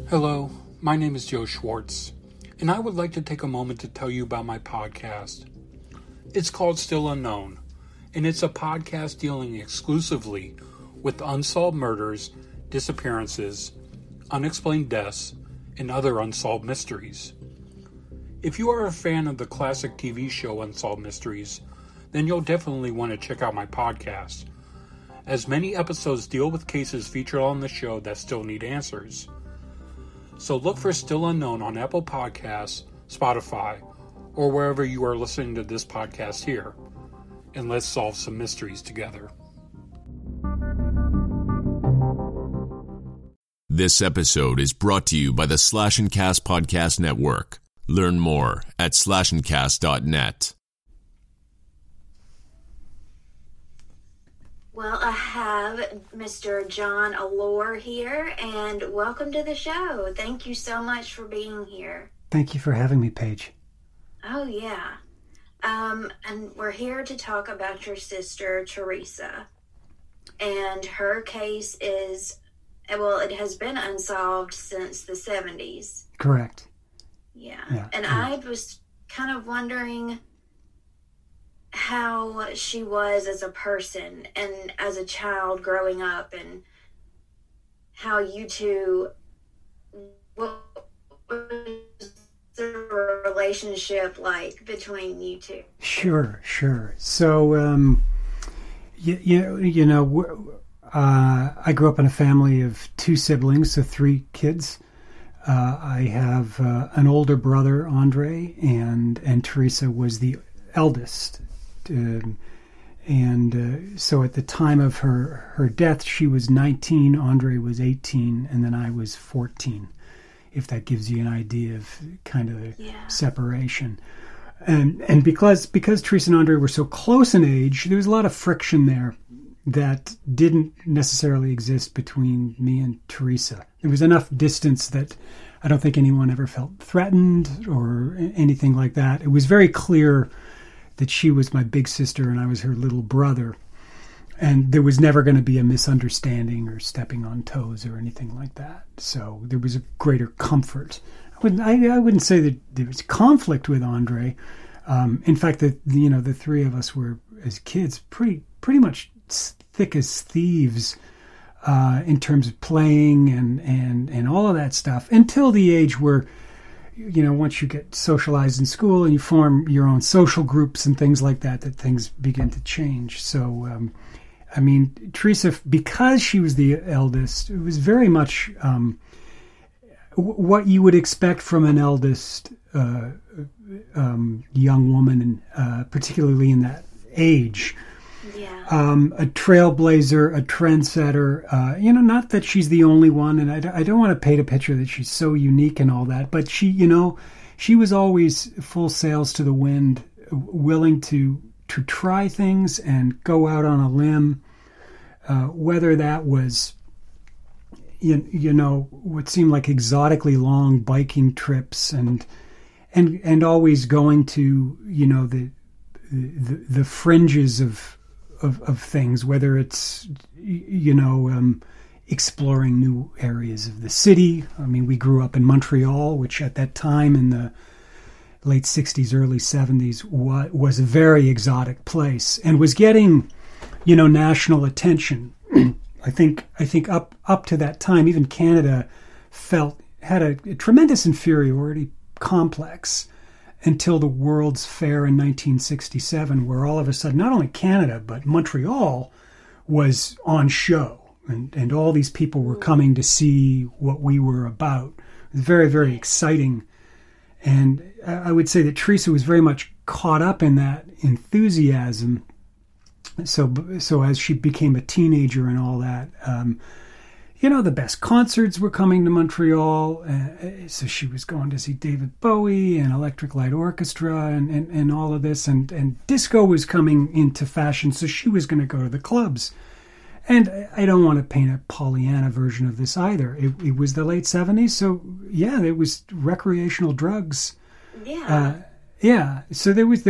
Hello, my name is Joe Schwartz, and I would like to take a moment to tell you about my podcast. It's called Still Unknown, and it's a podcast dealing exclusively with unsolved murders, disappearances, unexplained deaths, and other unsolved mysteries. If you are a fan of the classic TV show Unsolved Mysteries, then you'll definitely want to check out my podcast, as many episodes deal with cases featured on the show that still need answers. So look for Still Unknown on Apple Podcasts, Spotify, or wherever you are listening to this podcast here, and let's solve some mysteries together. This episode is brought to you by the Slash and Cast Podcast Network. Learn more at slashandcast.net. Well, I have Mr. John Allure here, and welcome to the show. Thank you so much for being here. Thank you for having me, Paige. Oh, yeah. And we're here to talk about your sister, Teresa. And her case is, well, it has been unsolved since the 70s. Correct. Yeah. And I was kind of wondering how she was as a person and as a child growing up, and how you two, what was the relationship like between you two? Sure. So, I grew up in a family of two siblings, so three kids. I have an older brother, Andre, and Teresa was the eldest. So at the time of her death, she was 19, Andre was 18, and then I was 14, if that gives you an idea of kind of the separation. And because Teresa and Andre were so close in age, there was a lot of friction there that didn't necessarily exist between me and Teresa. There was enough distance that I don't think anyone ever felt threatened or anything like that. It was very clear that she was my big sister and I was her little brother. And there was never going to be a misunderstanding or stepping on toes or anything like that. So there was a greater comfort. I wouldn't say that there was conflict with Andre. In fact, the three of us were, as kids, pretty much thick as thieves in terms of playing and all of that stuff, until the age where, once you get socialized in school and you form your own social groups and things like that things begin to change. So, Teresa, because she was the eldest, it was very much what you would expect from an eldest young woman, and particularly in that age. Yeah. A trailblazer, a trendsetter, not that she's the only one, and I don't want to paint a picture that she's so unique and all that, but she was always full sails to the wind, willing to try things and go out on a limb, whether that was, what seemed like exotically long biking trips and always going to, the fringes of things, whether it's, exploring new areas of the city. I mean, we grew up in Montreal, which at that time in the late 60s, early 70s was a very exotic place and was getting, national attention. I think up to that time, even Canada had a tremendous inferiority complex until the World's Fair in 1967, where all of a sudden, not only Canada, but Montreal was on show. And all these people were coming to see what we were about. It was very, very exciting. And I would say that Teresa was very much caught up in that enthusiasm. So as she became a teenager and all that, the best concerts were coming to Montreal. So she was going to see David Bowie and Electric Light Orchestra and all of this. And disco was coming into fashion, so she was going to go to the clubs. And I don't want to paint a Pollyanna version of this either. It was the late 70s, so it was recreational drugs. Yeah. So there was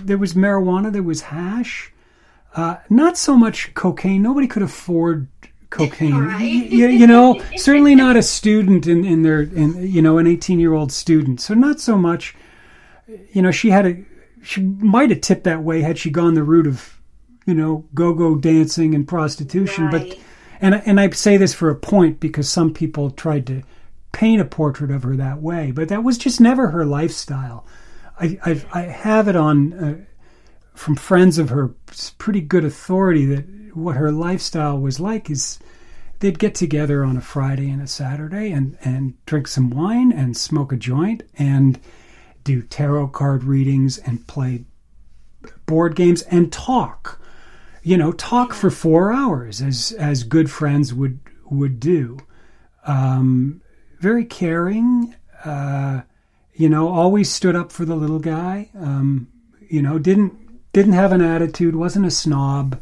marijuana, there was hash. Not so much cocaine. Nobody could afford cocaine. Right. You know, certainly not a student an 18-year-old student. So not so much, you know, she might have tipped that way had she gone the route of, you know, go-go dancing and prostitution. Right. But, and I say this for a point because some people tried to paint a portrait of her that way, but that was just never her lifestyle. I have it on, from friends of her, pretty good authority that what her lifestyle was like is they'd get together on a Friday and a Saturday and drink some wine and smoke a joint and do tarot card readings and play board games and talk. You know, talk for 4 hours as good friends would do. Very caring, you know, always stood up for the little guy. You know, didn't have an attitude, wasn't a snob.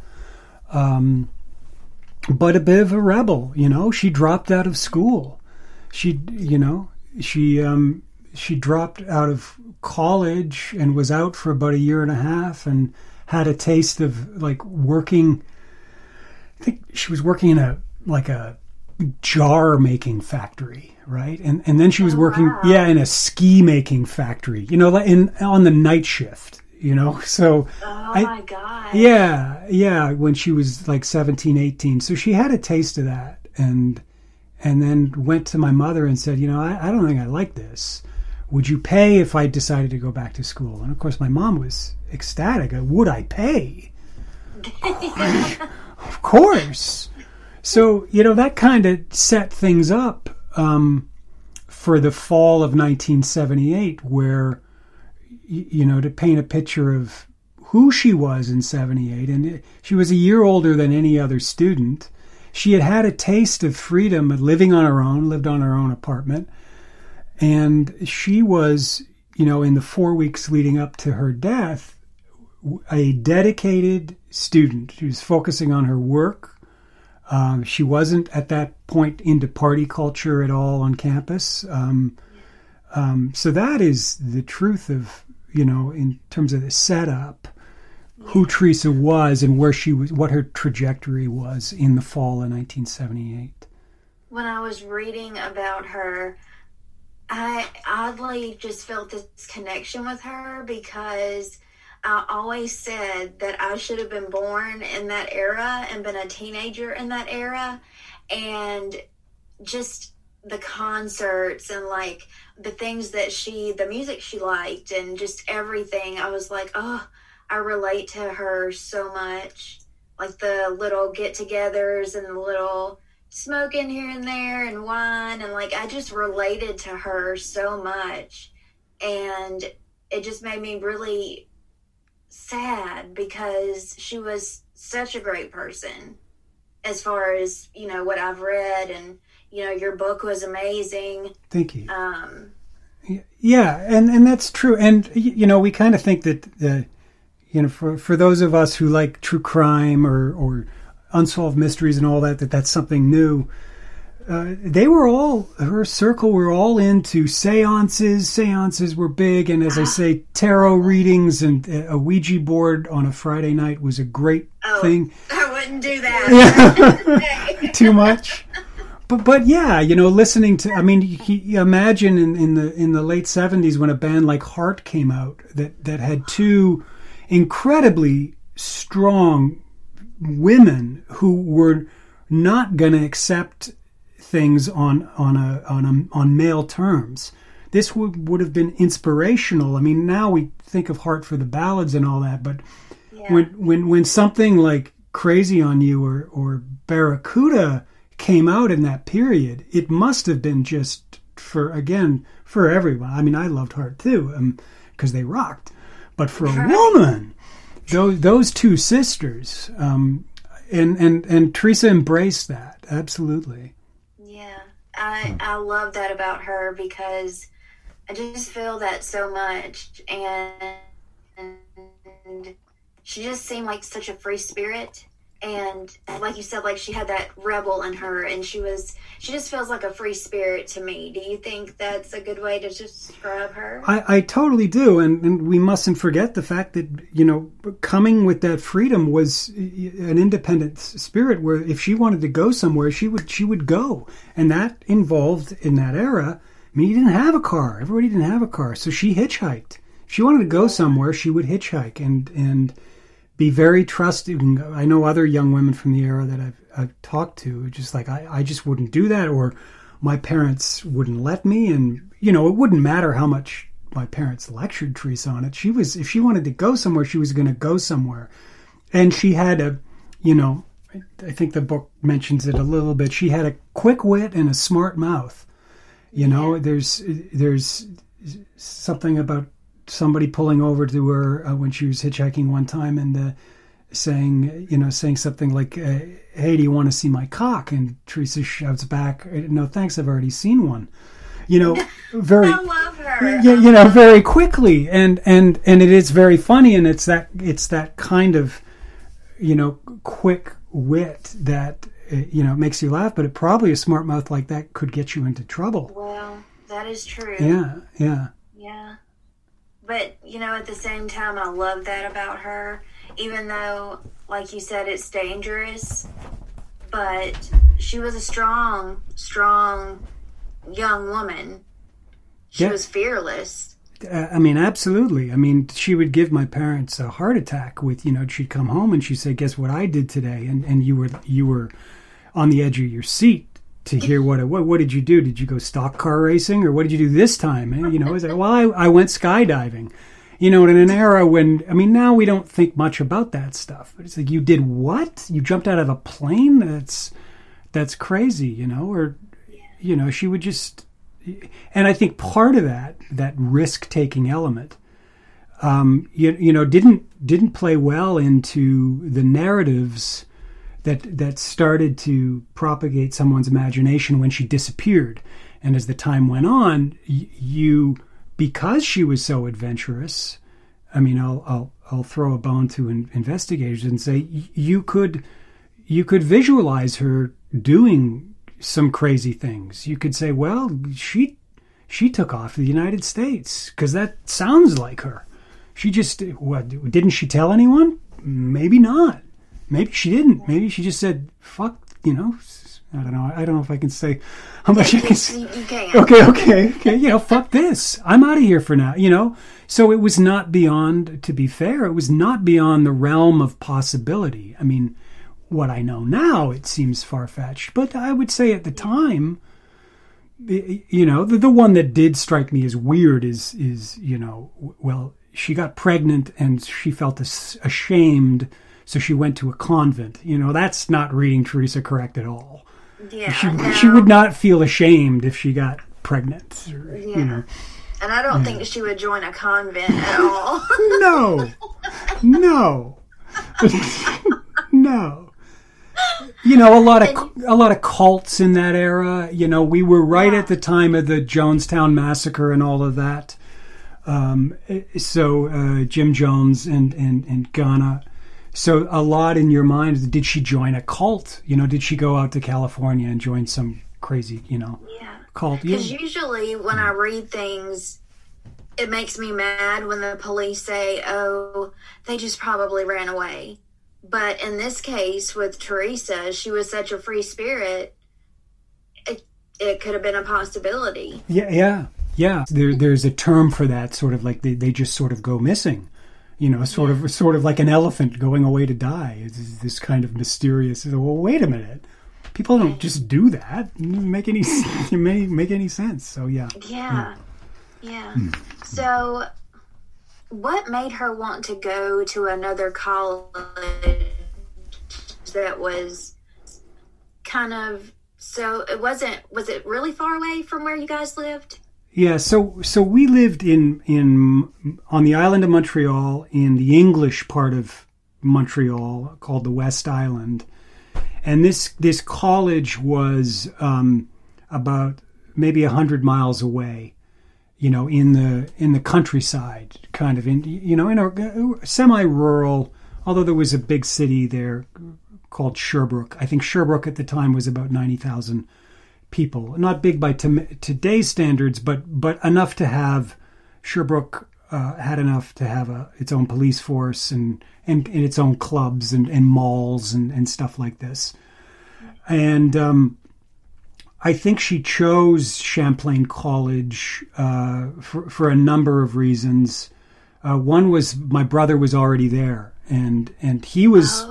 But a bit of a rebel, you know. She dropped out of school. She dropped out of college and was out for about a year and a half and had a taste of like working. I think she was working in a jar making factory, right? And then she was working, in a ski making factory, you know, on the night shift. You know, so my God. Yeah, when she was like 17, 18. So she had a taste of that and then went to my mother and said, you know, I don't think I like this. Would you pay if I decided to go back to school? And of course my mom was ecstatic. Would I pay? Of course. So, you know, that kind of set things up for the fall of 1978 where, you know, to paint a picture of who she was in 78. And she was a year older than any other student. She had had a taste of freedom, living on her own, lived on her own apartment. And she was, you know, in the 4 weeks leading up to her death, a dedicated student. She was focusing on her work. She wasn't at that point into party culture at all on campus. So that is the truth of, you know, in terms of the setup, who Teresa was and where she was, what her trajectory was in the fall of 1978. When I was reading about her, I oddly just felt this connection with her because I always said that I should have been born in that era and been a teenager in that era. And just the concerts and like the things that the music she liked and just everything. I was like, oh, I relate to her so much. Like the little get-togethers and the little smoking here and there and wine. And like, I just related to her so much. And it just made me really sad because she was such a great person as far as, you know, what I've read. And, you know, your book was amazing. Thank you. Yeah, and that's true. And, you know, we kind of think that, you know, for those of us who like true crime or unsolved mysteries and all that, that's something new. Her circle were all into seances. Seances were big. And as I say, tarot readings and a Ouija board on a Friday night was a great thing. I wouldn't do that. Too much. But yeah, you know, listening to, I mean, you imagine in the late 70s when a band like Heart came out that had two incredibly strong women who were not going to accept things on male terms. This would have been inspirational. I mean, now we think of Heart for the ballads and all that, but when something like Crazy on You or Barracuda came out in that period, it must have been just for everyone. I mean, I loved Heart too, because they rocked. But for a woman, those two sisters, and Teresa embraced that, absolutely. Yeah, I love that about her because I just feel that so much, and she just seemed like such a free spirit. And like you said, like she had that rebel in her, and she just feels like a free spirit to me. Do you think that's a good way to describe her? I totally do, and we mustn't forget the fact that, you know, coming with that freedom was an independent spirit, where if she wanted to go somewhere, she would go, and that involved, in that era, I mean, you didn't have a car. Everybody didn't have a car, so she hitchhiked. If she wanted to go somewhere, she would hitchhike and be very trusting. I know other young women from the era that I've talked to, just like, I just wouldn't do that, or my parents wouldn't let me. And, you know, it wouldn't matter how much my parents lectured Teresa on it. If she wanted to go somewhere, she was going to go somewhere. And she had I think the book mentions it a little bit. She had a quick wit and a smart mouth. You know, there's something about somebody pulling over to her when she was hitchhiking one time and saying something like, "Hey, do you want to see my cock?" And Teresa shouts back, "No, thanks, I've already seen one." You know, very. I love her. Yeah, you know, very quickly, and it is very funny, and it's that kind of, you know, quick wit that, you know, makes you laugh, but it probably a smart mouth like that could get you into trouble. Well, that is true. Yeah. But, you know, at the same time, I love that about her, even though, like you said, it's dangerous. But she was a strong young woman. She was fearless. I mean, absolutely. I mean, she would give my parents a heart attack with, you know, she'd come home and she'd say, "Guess what I did today?" And you were on the edge of your seat to hear what did you do? Did you go stock car racing, or what did you do this time? And, you know, it's like, well, I went skydiving. You know, in an era when, I mean, now we don't think much about that stuff. But it's like, you did what? You jumped out of a plane? That's crazy, you know? Or, you know, she would just... And I think part of that risk-taking element, you know, didn't play well into the narratives that started to propagate someone's imagination when she disappeared. And as the time went on, because she was so adventurous, I mean, I'll throw a bone to investigators and say you could visualize her doing some crazy things. You could say, well, she took off to the United States because that sounds like her. She just, didn't she tell anyone? Maybe not. Maybe she didn't. Maybe she just said, "Fuck," you know. I don't know. I don't know if I can say how much I can say. You can. Okay. You know, fuck this. I'm out of here for now, you know. So it was not beyond, to be fair, it was not beyond the realm of possibility. I mean, what I know now, it seems far-fetched. But I would say at the time, you know, the one that did strike me as weird is you know, well, she got pregnant and she felt ashamed, so she went to a convent. You know, that's not reading Teresa correct at all. Yeah, she would not feel ashamed if she got pregnant. Or, you know. And I don't think she would join a convent at all. No. No. You know, a lot of cults in that era. You know, we were right at the time of the Jonestown Massacre and all of that. So Jim Jones and Ghana. So a lot in your mind, did she join a cult? You know, did she go out to California and join some crazy, you know, cult? Because usually when I read things, it makes me mad when the police say, "Oh, they just probably ran away." But in this case with Teresa, she was such a free spirit, it could have been a possibility. Yeah. There's a term for that, sort of like they just sort of go missing. You know, sort of like an elephant going away to die. It's this kind of mysterious. Well, wait a minute, people don't just do that. It doesn't make any sense. So yeah. So, what made her want to go to another college that was kind of so? Was it really far away from where you guys lived? Yeah, so we lived on the island of Montreal, in the English part of Montreal called the West Island, and this college was about maybe 100 miles away, you know, in the countryside, in a semi-rural, although there was a big city there, called Sherbrooke. I think Sherbrooke at the time was about 90,000 people. Not big by today's standards, but enough to have Sherbrooke had enough to have its own police force and its own clubs and malls and stuff like this. And I think she chose Champlain College for a number of reasons. One was my brother was already there, and he was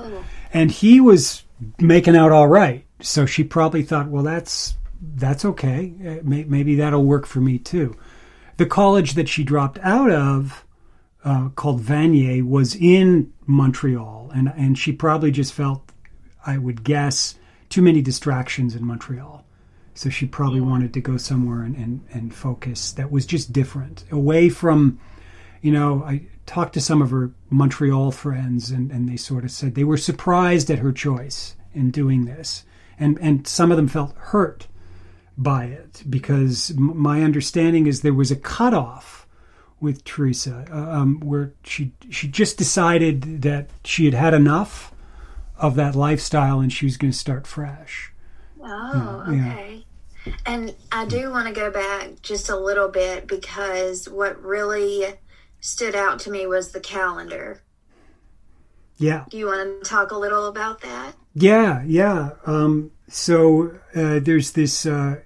making out all right. So she probably thought, well, that's okay. Maybe that'll work for me too. The college that she dropped out of, called Vanier, was in Montreal, and she probably just felt, I would guess, too many distractions in Montreal. So she probably wanted to go somewhere and focus that was just different, away from, I talked to some of her Montreal friends, and they sort of said they were surprised at her choice in doing this. And some of them felt hurt by it, because my understanding is there was a cutoff with Teresa where she just decided that she had had enough of that lifestyle and she was going to start fresh. Oh, okay. Yeah. And I do want to go back just a little bit, because what really stood out to me was the calendar. Yeah. Do you want to talk a little about that? Yeah. So there's this,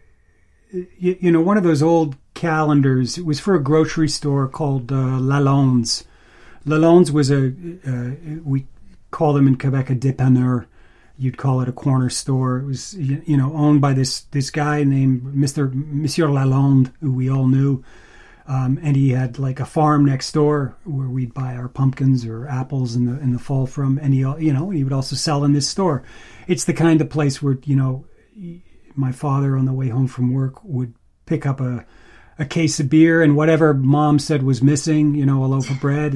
one of those old calendars. It was for a grocery store called Lalonde's. Lalonde's was we call them in Quebec a dépanneur. You'd call it a corner store. It was, owned by this guy named Monsieur Lalonde, who we all knew. And he had like a farm next door where we'd buy our pumpkins or apples in the fall from. And he would also sell in this store. It's the kind of place where, my father on the way home from work would pick up a case of beer and whatever mom said was missing, a loaf of bread,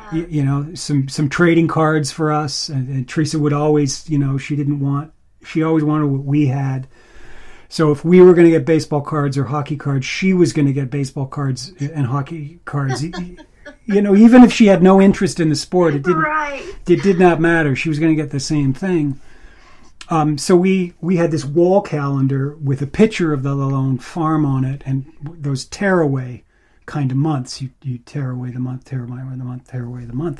some trading cards for us. And Teresa would always, she always wanted what we had. So if we were going to get baseball cards or hockey cards, she was going to get baseball cards and hockey cards. Even if she had no interest in the sport, it did not matter. She was going to get the same thing. So we had this wall calendar with a picture of the Lalonde farm on it, and those tearaway kind of months. You tear away the month, tear away the month, tear away the month.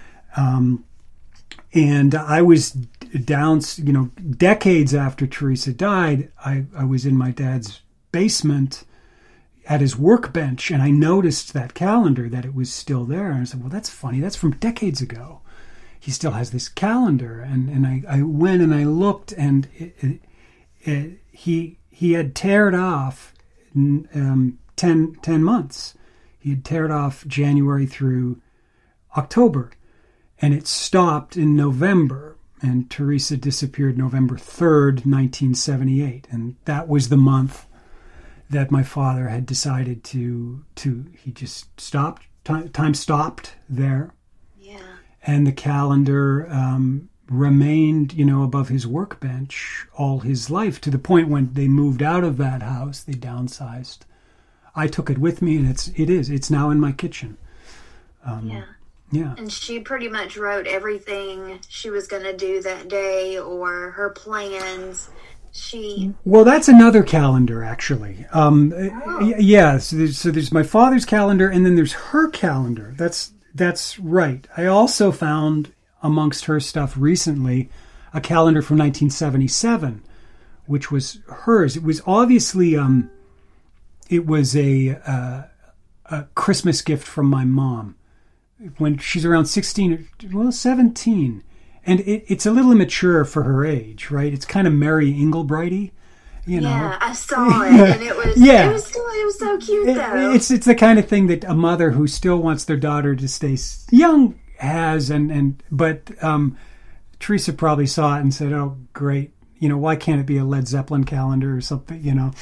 And I was down, decades after Teresa died, I was in my dad's basement at his workbench, and I noticed that calendar, that it was still there. And I said, well, that's funny. That's from decades ago. He still has this calendar. And I went and I looked, and he had teared off 10 months. He had teared off January through October. And it stopped in November, and Teresa disappeared November 3rd, 1978. And that was the month that my father had decided he just stopped, time stopped there. Yeah. And the calendar remained, above his workbench all his life, to the point when they moved out of that house, they downsized. I took it with me, and it's now in my kitchen. Yeah. And she pretty much wrote everything she was going to do that day, or her plans. Well, that's another calendar, actually. Yeah, so there's my father's calendar, and then there's her calendar. That's right. I also found amongst her stuff recently a calendar from 1977, which was hers. It was obviously it was a Christmas gift from my mom when she's around 16, 17. And it's a little immature for her age, right? It's kind of Mary Englebrighty, Yeah, I saw it, and it was so cute, though. It's the kind of thing that a mother who still wants their daughter to stay young has, but Teresa probably saw it and said, "Oh, great! Why can't it be a Led Zeppelin calendar or something?"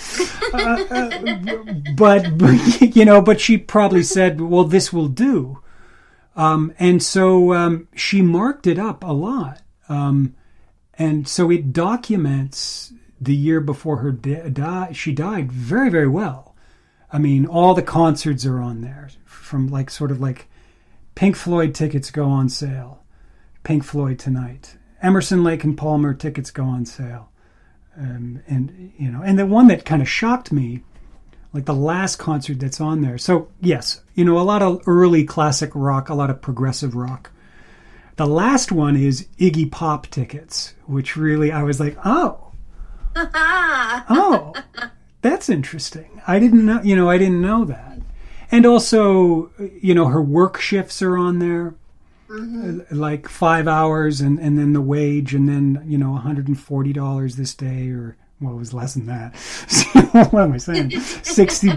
But she probably said, "Well, this will do." And so she marked it up a lot. And so it documents the year before she died very, very well. I mean, all the concerts are on there, from sort of Pink Floyd tickets go on sale, Pink Floyd tonight. Emerson, Lake and Palmer tickets go on sale. And the one that kind of shocked me, like the last concert that's on there. So yes, a lot of early classic rock, a lot of progressive rock. The last one is Iggy Pop tickets, which really I was like, oh, that's interesting. I didn't know that. And also, her work shifts are on there. Mm-hmm. Like 5 hours and then the wage and then, $140 this day, or well, it was less than that. What am I saying? $60,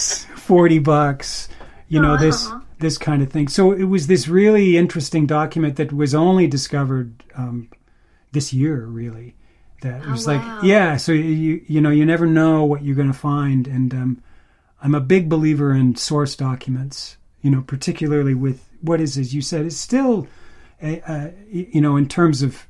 $40, this kind of thing. So it was this really interesting document that was only discovered this year, really. That it was so you never know what you're going to find. And I'm a big believer in source documents, particularly with what is, as you said, is still, in terms of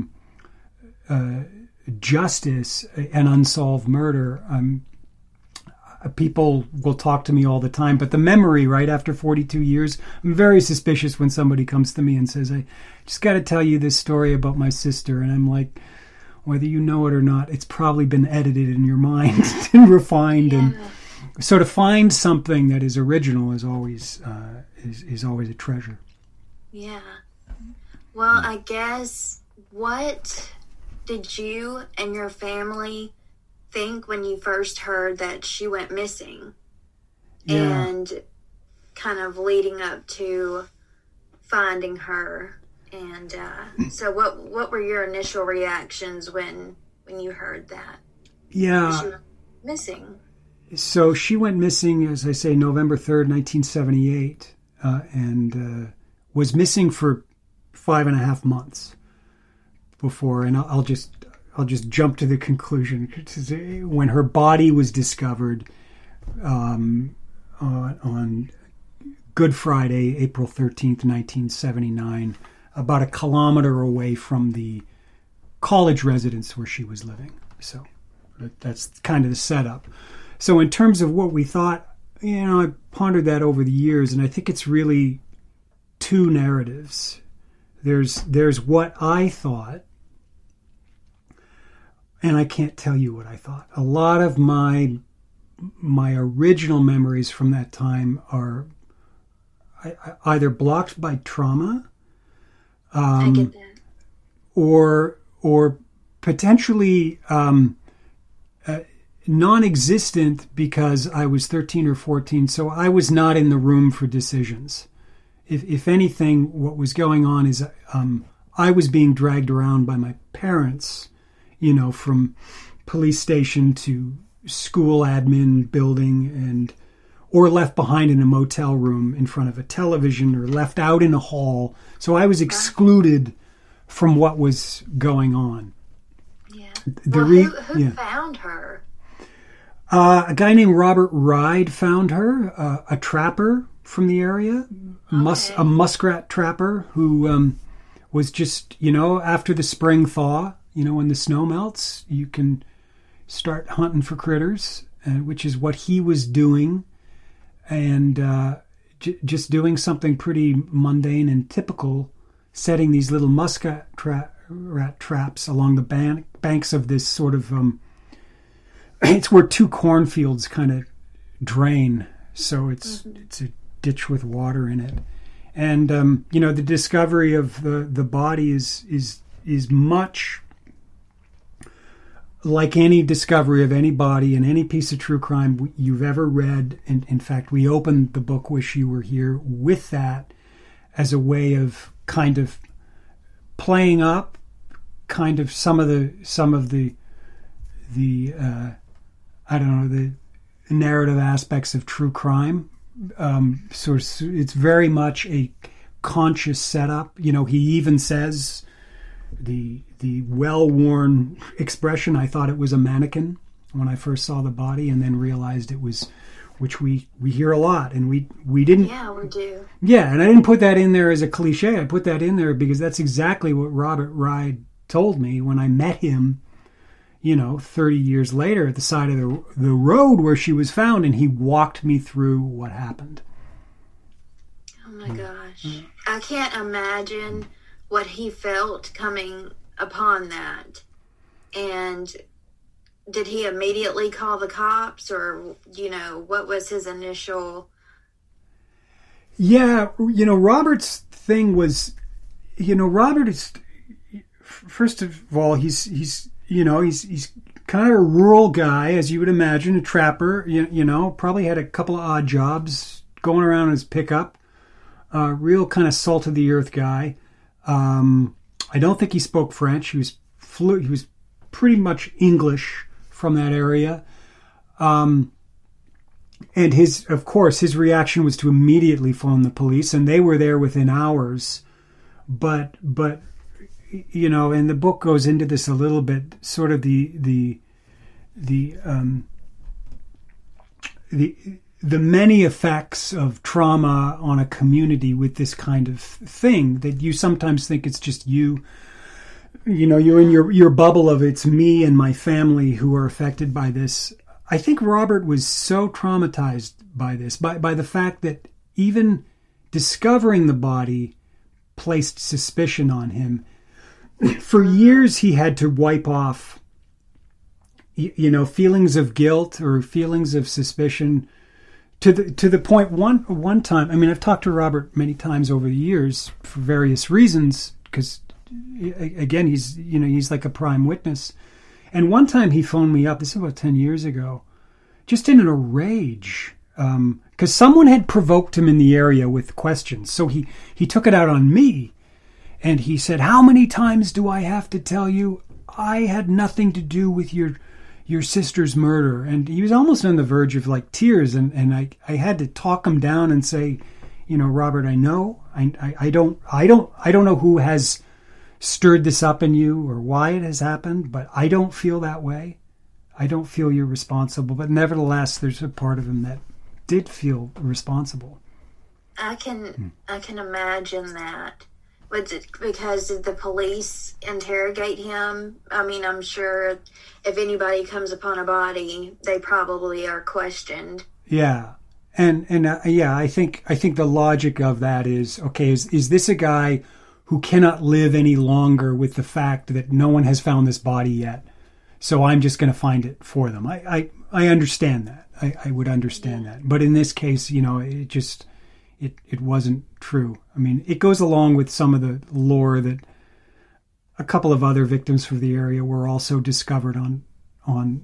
justice and unsolved murder. People will talk to me all the time, but the memory, right after 42 years, I'm very suspicious when somebody comes to me and says, I just got to tell you this story about my sister. And I'm like, whether you know it or not, it's probably been edited in your mind and refined. Yeah. And so to find something that is original is always a treasure. Yeah. Well, I guess, what did you and your family think when you first heard that she went missing? Yeah. And kind of leading up to finding her. And so what were your initial reactions when you heard that? Yeah. She was missing. So she went missing, as I say, November 3rd, 1978, and was missing for 5.5 months before. And I'll just jump to the conclusion. When her body was discovered on Good Friday, April 13th, 1979, about a kilometer away from the college residence where she was living. So that's kind of the setup. So in terms of what we thought, I pondered that over the years, and I think it's really two narratives. There's what I thought, and I can't tell you what I thought. A lot of my original memories from that time are either blocked by trauma, I get that, or potentially non-existent because I was 13 or 14, so I was not in the room for decisions. If anything, what was going on is I was being dragged around by my parents, from police station to school admin building, or left behind in a motel room in front of a television, or left out in a hall. So I was excluded from what was going on. Yeah. Who found her? A guy named Robert Ride found her, a trapper from the area, a muskrat trapper who was just, after the spring thaw, when the snow melts, you can start hunting for critters, which is what he was doing, and just doing something pretty mundane and typical, setting these little muskrat rat traps along the banks of this sort of... it's where two cornfields kind of drain, so it's a ditch with water in it, and the discovery of the body is much like any discovery of any body in any piece of true crime you've ever read. And in fact, we opened the book "Wish You Were Here" with that as a way of kind of playing up kind of some of the I don't know, the narrative aspects of true crime. So it's very much a conscious setup. He even says the well-worn expression, I thought it was a mannequin when I first saw the body, and then realized it was, which we hear a lot, and we didn't. Yeah, we do. Yeah, and I didn't put that in there as a cliche. I put that in there because that's exactly what Robert Ride told me when I met him, 30 years later at the side of the road where she was found, and he walked me through what happened. Oh my gosh. I can't imagine what he felt coming upon that. And did he immediately call the cops, or, what was his initial... Yeah, Robert's thing was, Robert is, first of all, he's kind of a rural guy, as you would imagine, a trapper, probably had a couple of odd jobs, going around in his pickup, real kind of salt of the earth guy. I don't think he spoke French. He was pretty much English from that area. And his reaction was to immediately phone the police, and they were there within hours. But and the book goes into this a little bit, sort of the many effects of trauma on a community with this kind of thing, that you sometimes think it's just you're in your bubble of it's me and my family who are affected by this. I think Robert was so traumatized by this, by the fact that even discovering the body placed suspicion on him. For years, he had to wipe off, feelings of guilt or feelings of suspicion, to the point one time. I mean, I've talked to Robert many times over the years for various reasons, because again, he's like a prime witness. And one time he phoned me up, this is about 10 years ago, just in a rage, because someone had provoked him in the area with questions. So he took it out on me, and he said, "How many times do I have to tell you I had nothing to do with your sister's murder?" And he was almost on the verge of like tears, and I had to talk him down and say, Robert, I know, I don't know who has stirred this up in you or why it has happened, but I don't feel that way. I don't feel you're responsible. But nevertheless, there's a part of him that did feel responsible. I can imagine that. Was it because did the police interrogate him? I mean, I'm sure if anybody comes upon a body, they probably are questioned. Yeah. And I think the logic of that is, okay, is this a guy who cannot live any longer with the fact that no one has found this body yet, so I'm just going to find it for them? I understand that. I would understand that. But in this case, it wasn't true. I mean, it goes along with some of the lore that a couple of other victims from the area were also discovered on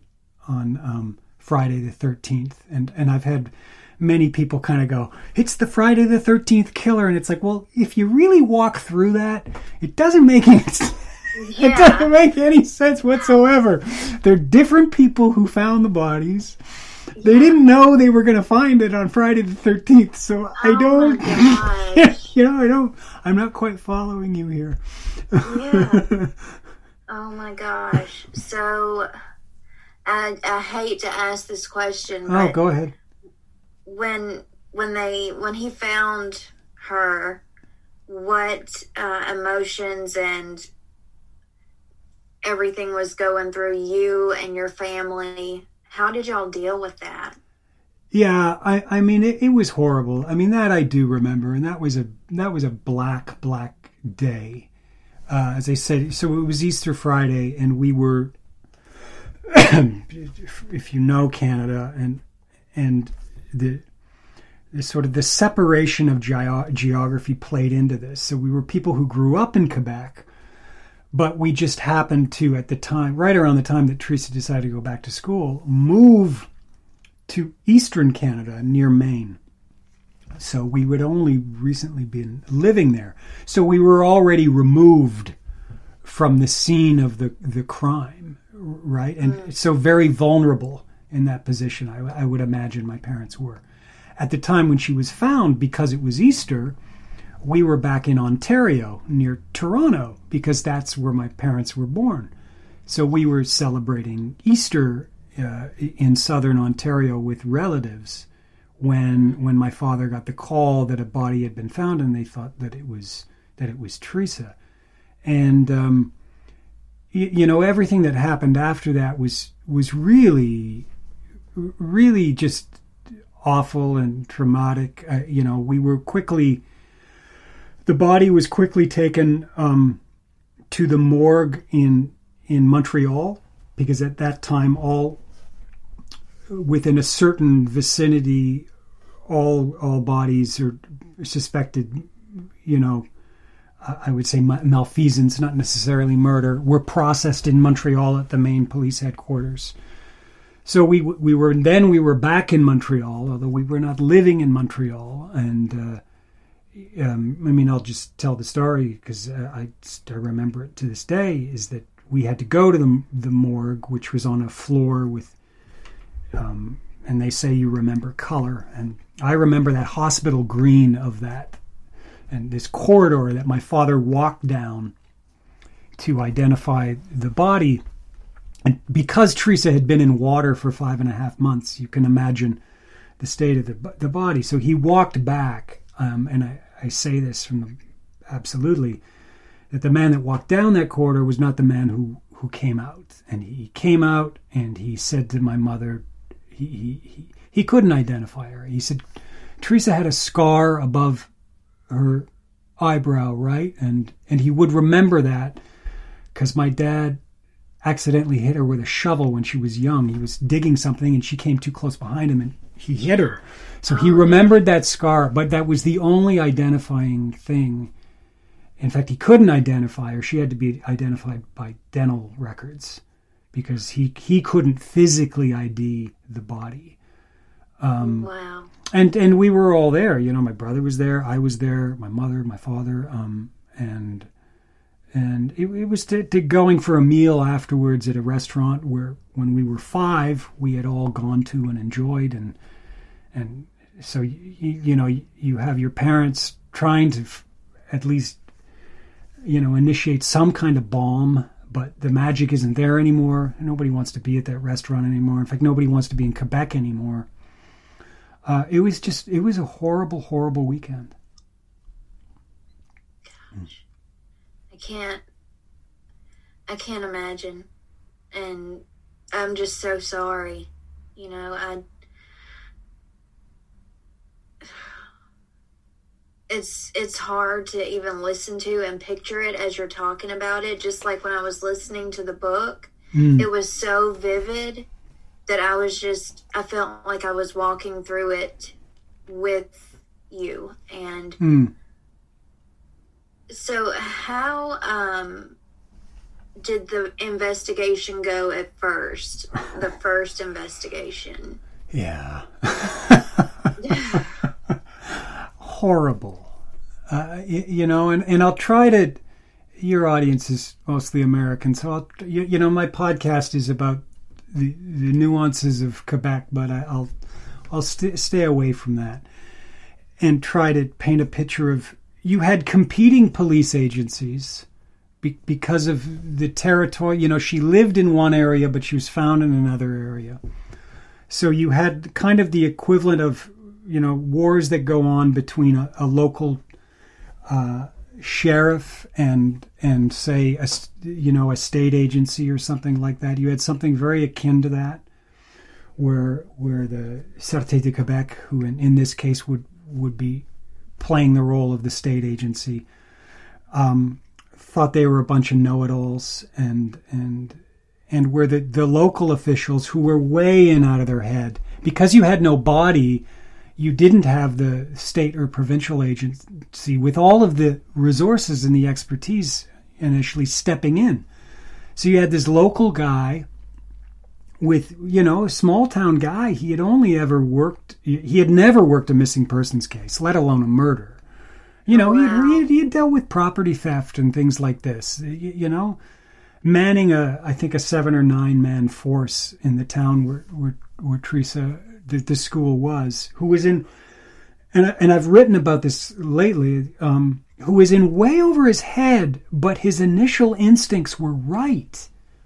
Friday the 13th. And I've had many people kind of go, it's the Friday the 13th killer. And it's like, well, if you really walk through that, it doesn't make any sense. Yeah. It doesn't make any sense whatsoever. They're different people who found the bodies. They didn't know they were going to find it on Friday the 13th. So I'm not quite following you here. Yeah. Oh my gosh. So I hate to ask this question, but go ahead. When he found her, what emotions and everything was going through you and your family? How did y'all deal with that? Yeah, I mean, it was horrible. I mean, that I do remember, and that was a black day. As I said, so it was Easter Friday, and we were, if you know Canada, and the sort of the separation of geography played into this. So we were people who grew up in Quebec, but we just happened to, at the time, right around the time that Teresa decided to go back to school, move to Eastern Canada near Maine. So we would only recently been living there. So we were already removed from the scene of the crime, right? And so very vulnerable in that position, I would imagine my parents were. At the time when she was found, because it was Easter, we were back in Ontario near Toronto, because that's where my parents were born. So we were celebrating Easter in southern Ontario with relatives when my father got the call that a body had been found, and they thought that it was Teresa. And everything that happened after that was really just awful and traumatic. The body was quickly taken to the morgue in Montreal, because at that time, all within a certain vicinity, all bodies are suspected, I would say malfeasance, not necessarily murder, were processed in Montreal at the main police headquarters. So we were back in Montreal, although we were not living in Montreal. And I'll just tell the story because I remember it to this day. Is that we had to go to the morgue, which was on a floor with, and they say you remember color, and I remember that hospital green of that, and this corridor that my father walked down to identify the body. And because Teresa had been in water for 5.5 months, you can imagine the state of the body. So he walked back, and I say this absolutely, that the man that walked down that corridor was not the man who came out. And he came out and he said to my mother, he couldn't identify her. He said, Teresa had a scar above her eyebrow, right? And he would remember that because my dad accidentally hit her with a shovel when she was young. He was digging something and she came too close behind him and he hit her. So he remembered that scar, but that was the only identifying thing. In fact, he couldn't identify her. She had to be identified by dental records because he couldn't physically ID the body. Wow. And we were all there. My brother was there. I was there. My mother, my father. And it was to going for a meal afterwards at a restaurant where when we were 5, we had all gone to and enjoyed. And so, you have your parents trying to at least, initiate some kind of balm, but the magic isn't there anymore. Nobody wants to be at that restaurant anymore. In fact, nobody wants to be in Quebec anymore. It was a horrible, horrible weekend. Gosh. I can't imagine. And I'm just so sorry. It's hard to even listen to and picture it as you're talking about it. Just like when I was listening to the book, it was so vivid that I felt like I was walking through it with you. And so how did the investigation go at first? The first investigation. Yeah. Horrible. And I'll try to, your audience is mostly American, so my podcast is about the nuances of Quebec, but I'll stay away from that and try to paint a picture of, you had competing police agencies because of the territory. She lived in one area, but she was found in another area. So you had kind of the equivalent of, wars that go on between a local sheriff and say a state agency or something like that. You had something very akin to that, where the Sûreté de Québec, who in this case would be playing the role of the state agency, thought they were a bunch of know-it-alls, and where the local officials, who were way in out of their head, because you had no body, you didn't have the state or provincial agency with all of the resources and the expertise initially stepping in. So you had this local guy with, a small town guy. He had never worked a missing persons case, let alone a murder. He had dealt with property theft and things like this, manning I think a 7 or 9 man force in the town where Teresa, the school was, who was in, and I've written about this lately, who was in way over his head, but his initial instincts were right.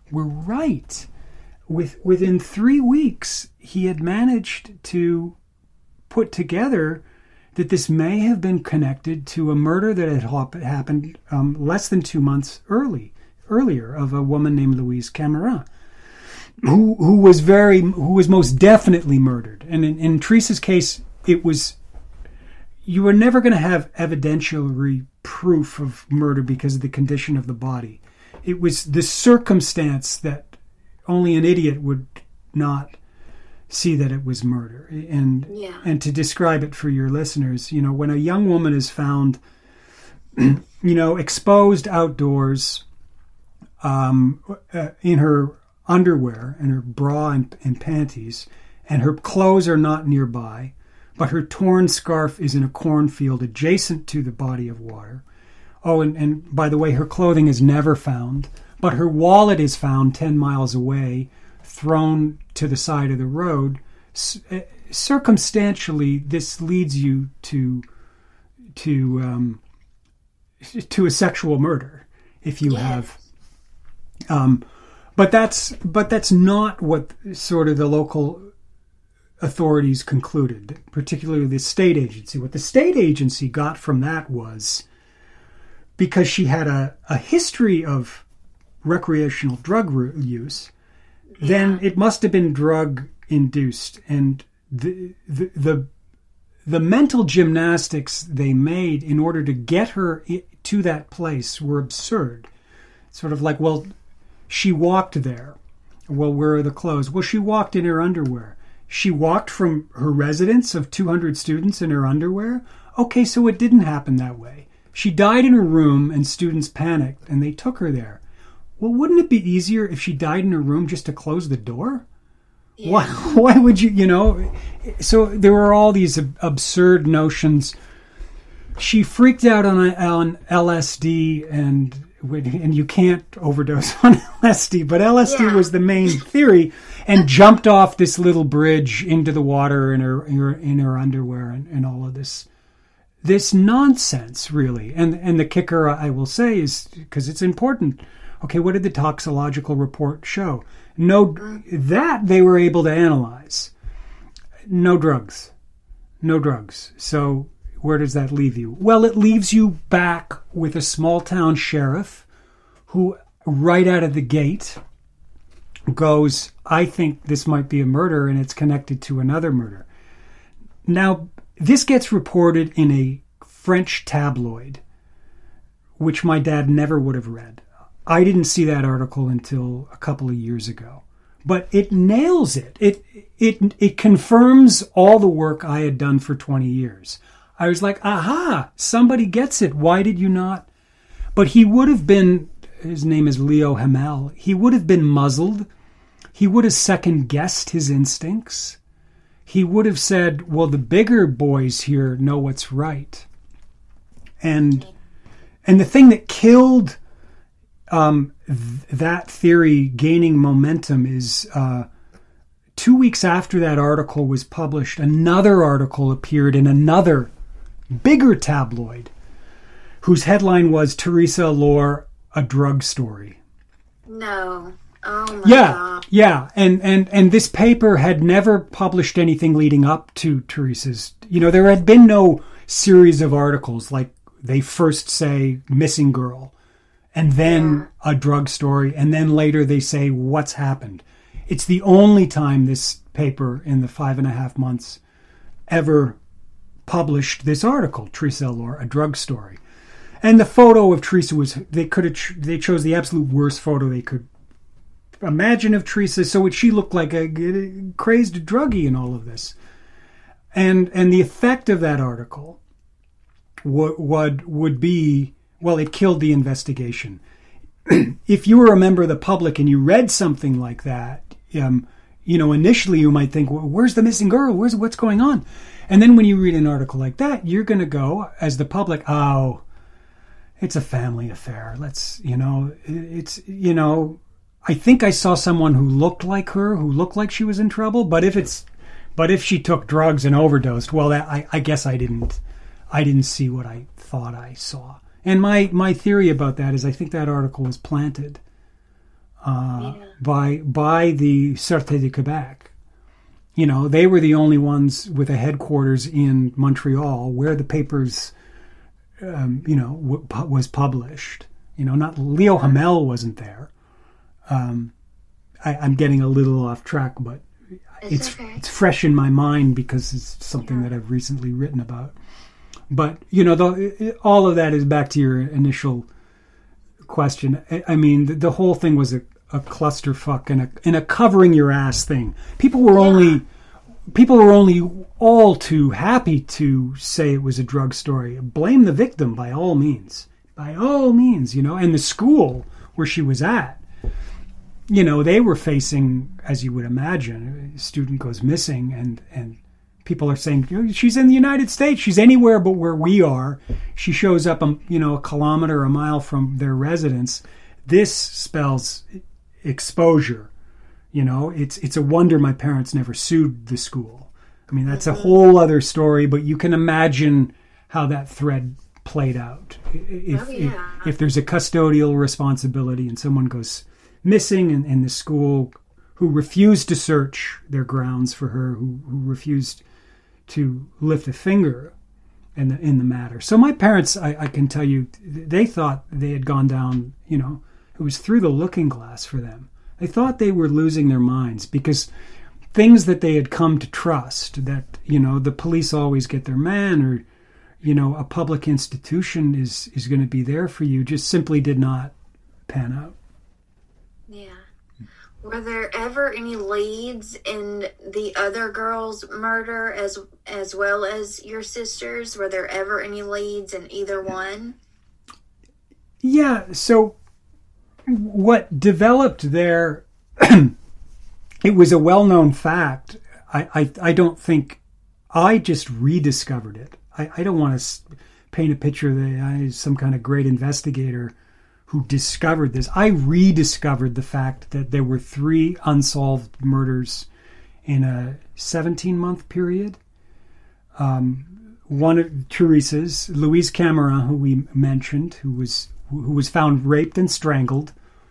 Within 3 weeks, he had managed to put together that this may have been connected to a murder that had happened less than 2 months earlier of a woman named Louise Cameron, who was most definitely murdered. And in Teresa's case, you were never going to have evidentiary proof of murder because of the condition of the body. it was the circumstance that only an idiot would not see that it was murder. And to describe it for your listeners, when a young woman is found, exposed outdoors, in her underwear and her bra and panties, and her clothes are not nearby, but her torn scarf is in a cornfield adjacent to the body of water. Oh, and by the way, her clothing is never found, but her wallet is found 10 miles away, thrown to the side of the road. Circumstantially, this leads you to a sexual murder, if you have. But that's not what sort of the local authorities concluded, particularly the state agency. What the state agency got from that was, because she had a history of recreational drug use, then it must have been drug induced, and the mental gymnastics they made in order to get her to that place were absurd. Sort of like, well, she walked there. Well, where are the clothes? Well, she walked in her underwear. She walked from her residence of 200 students in her underwear? Okay, so it didn't happen that way. She died in her room and students panicked and they took her there. Well, wouldn't it be easier if she died in her room just to close the door? Yeah. Why would you, So there were all these absurd notions. She freaked out on LSD, and you can't overdose on LSD, but LSD was the main theory, and jumped off this little bridge into the water in her underwear and all of this nonsense, really. And the kicker, I will say, is, because it's important, okay, what did the toxicological report show? That they were able to analyze. No drugs. So where does that leave you? Well, it leaves you back with a small town sheriff who, right out of the gate, goes, I think this might be a murder and it's connected to another murder. Now, this gets reported in a French tabloid, which my dad never would have read. I didn't see that article until a couple of years ago. But it nails it. It confirms all the work I had done for 20 years. I was like, aha, somebody gets it. Why did you not? But he would have been, his name is Leo Hamel, he would have been muzzled. He would have second-guessed his instincts. He would have said, well, the bigger boys here know what's right. And the thing that killed that theory gaining momentum is 2 weeks after that article was published, another article appeared in another bigger tabloid whose headline was Teresa Allure, a drug story. No. Oh my God. Yeah. And this paper had never published anything leading up to Teresa's, there had been no series of articles like they first say missing girl, and then a drug story, and then later they say what's happened. It's the only time this paper in the 5.5 months ever published this article, Teresa Allure, a drug story. And the photo of Teresa was, they chose the absolute worst photo they could imagine of Teresa, so she looked like a crazed druggie in all of this. And the effect of that article would be, well, it killed the investigation. If you were a member of the public and you read something like that, initially you might think, well, where's the missing girl? What's going on? And then when you read an article like that, you're going to go, as the public, oh, it's a family affair. I think I saw someone who looked like her, who looked like she was in trouble. But if she took drugs and overdosed, well, I guess I didn't see what I thought I saw. And my theory about that is I think that article was planted by the Sûreté de Québec. They were the only ones with a headquarters in Montreal where the papers, was published. Not Leo Hamel wasn't there. I'm getting a little off track, but it's fresh in my mind because it's something that I've recently written about. But all of that is back to your initial question. I mean, the whole thing was a clusterfuck and a covering your ass thing. People were only all too happy to say it was a drug story. Blame the victim by all means, you know. And the school where she was at, you know, they were facing, as you would imagine, a student goes missing, and people are saying, you know, she's in the United States. She's anywhere but where we are. She shows up, you know, a kilometer, a mile from their residence. This spells exposure. You know, it's a wonder my parents never sued the school. I mean, that's a whole other story, but you can imagine how that thread played out. If there's a custodial responsibility and someone goes missing, and the school, who refused to search their grounds for her, who refused to lift a finger in the matter. So my parents, I can tell you, they thought they had gone down, you know, it was through the looking glass for them. They thought they were losing their minds because things that they had come to trust, that, you know, the police always get their man, or, you know, a public institution is going to be there for you, just simply did not pan out. Yeah. Were there ever any leads in the other girl's murder as well as your sister's? Were there ever any leads in either one? Yeah, so what developed there, it was a well-known fact. I don't think, I just rediscovered it. I don't want to paint a picture that I was some kind of great investigator who discovered this. I rediscovered the fact that there were 3 unsolved murders in a 17-month period. One of Teresa's, Louise Cameron, who we mentioned, who was found raped and strangled.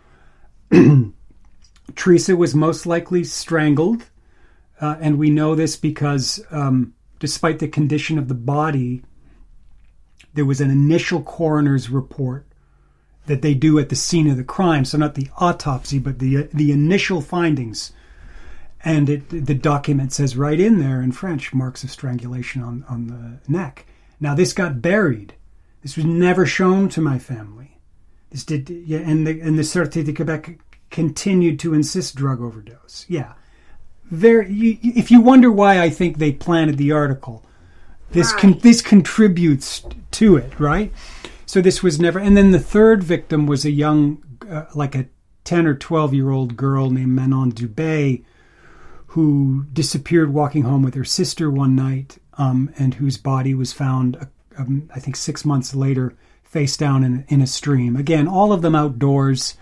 Teresa was most likely strangled, and we know this because despite the condition of the body, there was an initial coroner's report that they do at the scene of the crime. So not the autopsy, but the initial findings. And the document says right in there in French, marks of strangulation on the neck. Now this got buried. This was never shown to my family. This did, yeah, and the Sûreté de Québec continued to insist drug overdose. Yeah. If you wonder why I think they planted the article, this contributes to it, right? So this was never... And then the third victim was a young, like a 10 or 12-year-old girl named Manon Dubé, who disappeared walking home with her sister one night, and whose body was found, I think 6 months later, face down in a stream. Again, all of them outdoors.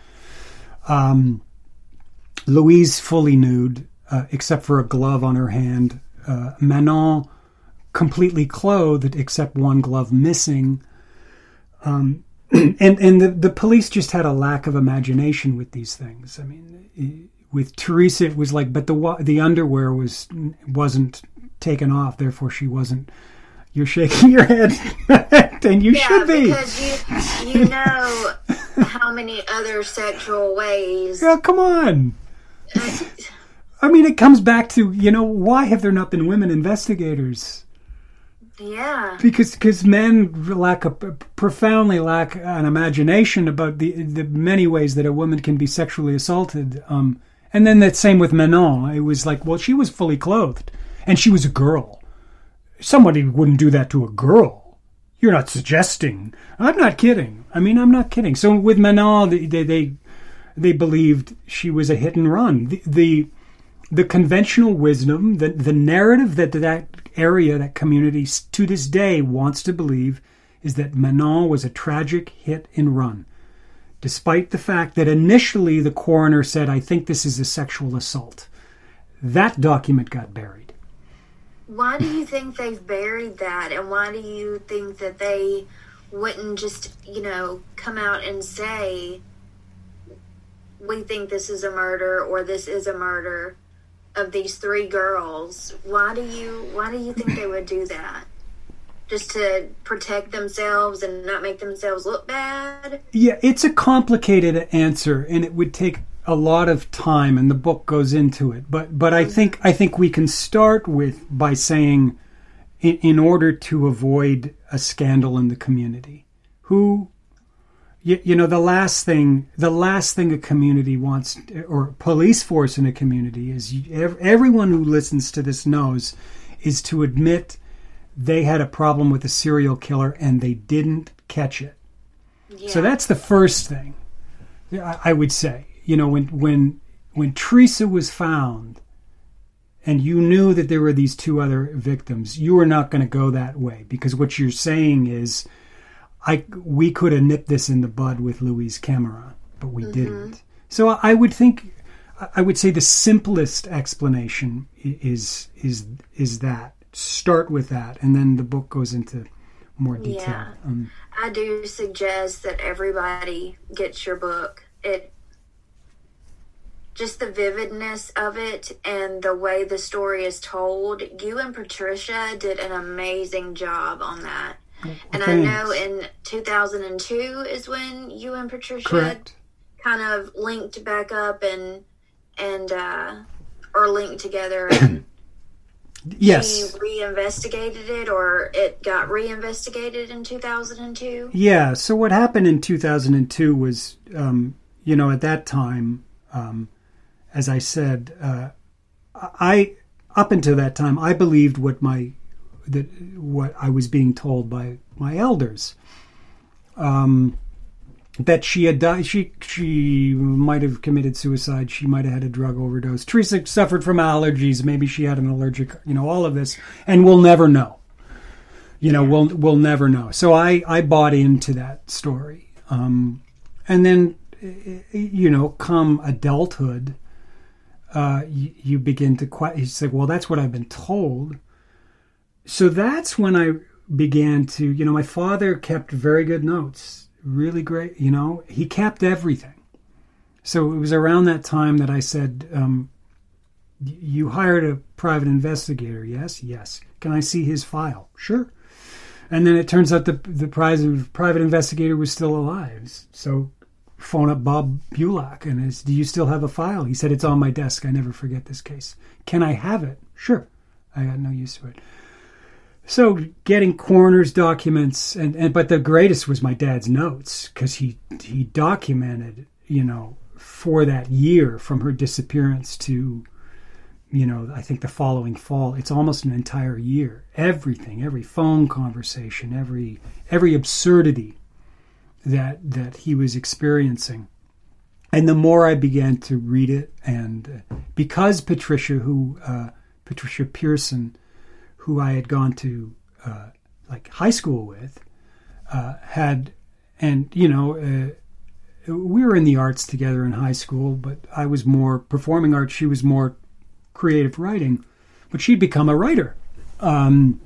Louise fully nude, except for a glove on her hand. Manon completely clothed, except one glove missing. And the police just had a lack of imagination with these things. I mean, with Teresa, it was like, but the underwear wasn't taken off, therefore she wasn't. You're shaking your head, and you should be. Because you know how many other sexual ways. Yeah, come on. I mean, it comes back to, you know, why have there not been women investigators? Yeah. Because men profoundly lack an imagination about the many ways that a woman can be sexually assaulted. And then that same with Manon. It was like, well, she was fully clothed, and she was a girl. Somebody wouldn't do that to a girl. You're not suggesting. I'm not kidding. I mean, I'm not kidding. So with Manon, they believed she was a hit and run. The conventional wisdom, the narrative that area, that community to this day wants to believe, is that Manon was a tragic hit and run. Despite the fact that initially the coroner said, I think this is a sexual assault. That document got buried. Why do you think they've buried that? And why do you think that they wouldn't just, you know, come out and say, we think this is a murder, or this is a murder of these 3 girls? Why do you think they would do that? Just to protect themselves and not make themselves look bad? Yeah, it's a complicated answer, and it would take a lot of time, and the book goes into it. But I think we can start by saying, in order to avoid a scandal in the community, who, the last thing a community wants, or police force in a community, is everyone who listens to this knows, is to admit they had a problem with a serial killer and they didn't catch it. Yeah. So that's the first thing I would say. When Teresa was found and you knew that there were these two other victims, you were not going to go that way, because what you're saying is, we could have nipped this in the bud with Louise Cameron, but we didn't. So I would say the simplest explanation is that. Start with that, and then the book goes into more detail. Yeah. I do suggest that everybody gets your book. Just the vividness of it and the way the story is told. You and Patricia did an amazing job on that. Well, and thanks. I know in 2002 is when you and Patricia kind of linked back up and or linked together and yes. She reinvestigated it, or it got reinvestigated in 2002? Yeah, so what happened in 2002 was, at that time, as I said, up until that time, I believed what I was being told by my elders. That she had died. She might have committed suicide. She might have had a drug overdose. Teresa suffered from allergies. Maybe she had an allergic. All of this, and we'll never know. We'll never know. So I bought into that story, and then come adulthood, you begin to question. You say, well, that's what I've been told. So that's when I began to. My father kept very good notes. Really great, he kept everything. So it was around that time that I said, you hired a private investigator, yes? Yes. Can I see his file? Sure. And then it turns out the private investigator was still alive. So phone up Bob Bulak and do you still have a file? He said, it's on my desk. I never forget this case. Can I have it? Sure. I got no use for it. So getting coroner's documents, but the greatest was my dad's notes, because he documented, for that year from her disappearance to, I think the following fall. It's almost an entire year. Everything, every phone conversation, every absurdity that he was experiencing. And the more I began to read it, and because Patricia Pearson, who I had gone to high school with, we were in the arts together in high school, but I was more performing arts. She was more creative writing, but she'd become a writer, and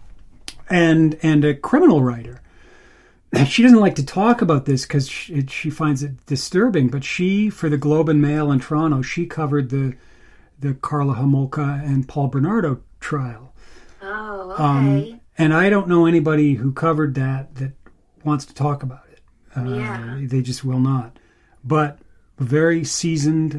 a criminal writer. She doesn't like to talk about this because she finds it disturbing, but for the Globe and Mail in Toronto, she covered the Karla Homolka and Paul Bernardo trial. Oh, okay. And I don't know anybody who covered that wants to talk about it. They just will not. But very seasoned.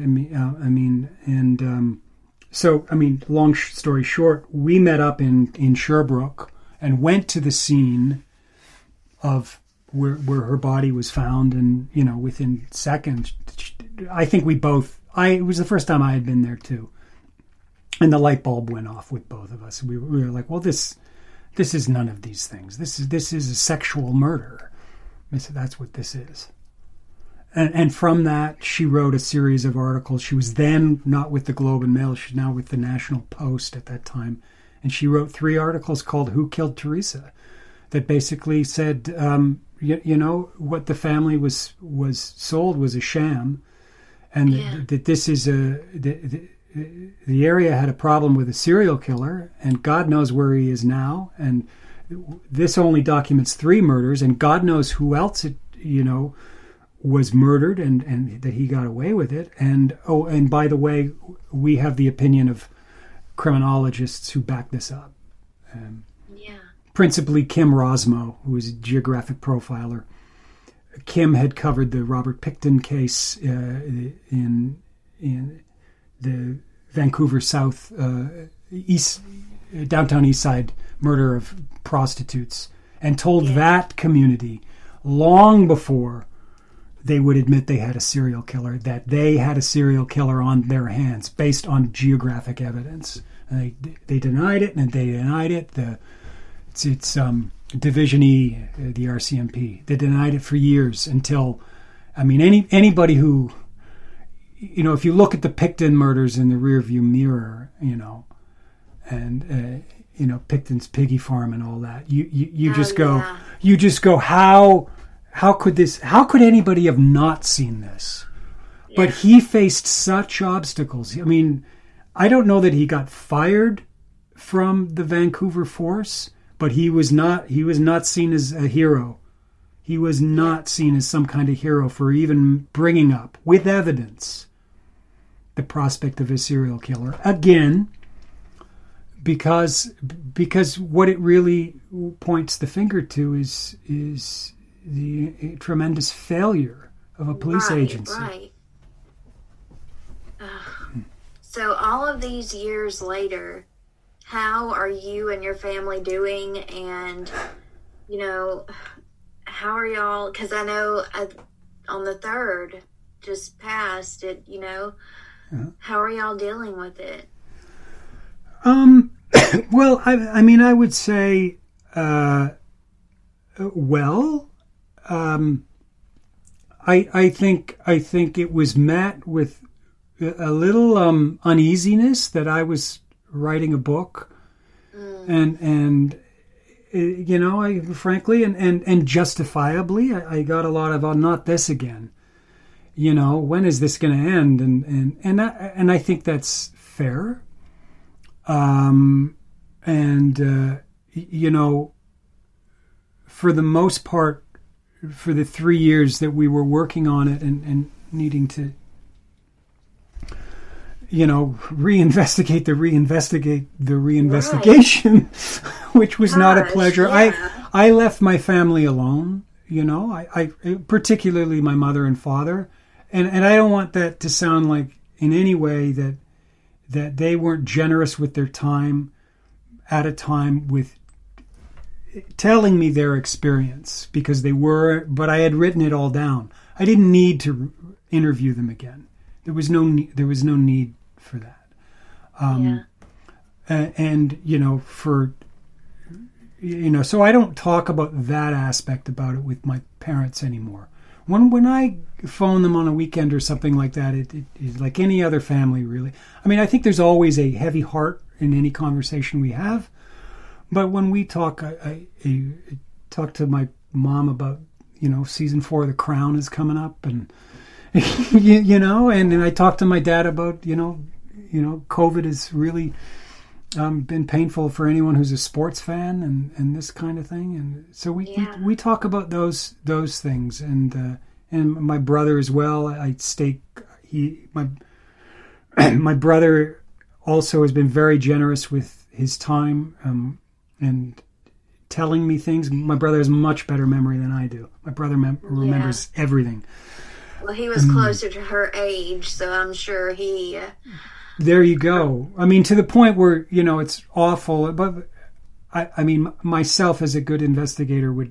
Long story short, we met up in Sherbrooke and went to the scene of where her body was found, and within seconds, I think it was the first time I had been there too. And the light bulb went off with both of us. We were like, well, this is none of these things. This is a sexual murder. I said, that's what this is. And from that, she wrote a series of articles. She was then not with the Globe and Mail. She's now with the National Post at that time. And she wrote 3 articles called Who Killed Teresa, that basically said, what the family was sold was a sham. And that this is the area had a problem with a serial killer, and God knows where he is now. And this only documents 3 murders, and God knows who else was murdered, and that he got away with it. And by the way, we have the opinion of criminologists who back this up. Principally Kim Rosmo, who is a geographic profiler. Kim had covered the Robert Pickton case in the Vancouver South downtown East Side murder of prostitutes, and told that community long before they would admit they had a serial killer, that they had a serial killer on their hands based on geographic evidence. And they denied it, and they denied it. It's Division E, the RCMP. They denied it for years until, I mean, anybody who, you know, if you look at the Pickton murders in the rearview mirror, you know, and you know, Picton's piggy farm and all that, you just go, yeah. you just go, how could anybody have not seen this? Yeah. But he faced such obstacles. I mean, I don't know that he got fired from the Vancouver force, but he was not seen as a hero. He was not seen as some kind of hero for even bringing up, with evidence, the prospect of a serial killer. Again, because what it really points the finger to is the tremendous failure of a police agency. Right. So all of these years later, how are you and your family doing? And, you know, how are y'all? Because I know on the 3rd, just passed it, you know, how are y'all dealing with it? Well, I mean, I would say, well, I think it was met with a little uneasiness that I was writing a book, and you know, I frankly and justifiably, I got a lot of not this again. You know, when is this going to end? And I think that's fair. You know, for the most part, for the 3 years that we were working on it and needing to, you know, reinvestigate the reinvestigation, right. Which was not a pleasure. Yeah. I left my family alone, you know, I particularly my mother and father. And I don't want that to sound like in any way that they weren't generous with their time at a time with telling me their experience, because they were, but I had written it all down. I didn't need to interview them again. There was no need for that. And you know, so I don't talk about that aspect about it with my parents anymore. When I phone them on a weekend or something like that, it is like any other family, really. I mean, I think there's always a heavy heart in any conversation we have. But when we talk, I talk to my mom about, you know, season 4 of The Crown is coming up, and you know, and I talk to my dad about, you know, COVID has really been painful for anyone who's a sports fan and this kind of thing, and so we talk about those things, and my brother as well. My brother also has been very generous with his time and telling me things. My brother has much better memory than I do. My brother remembers everything. Well, he was closer to her age, so I'm sure he... There you go. I mean, to the point where, you know, it's awful. But I mean, myself as a good investigator would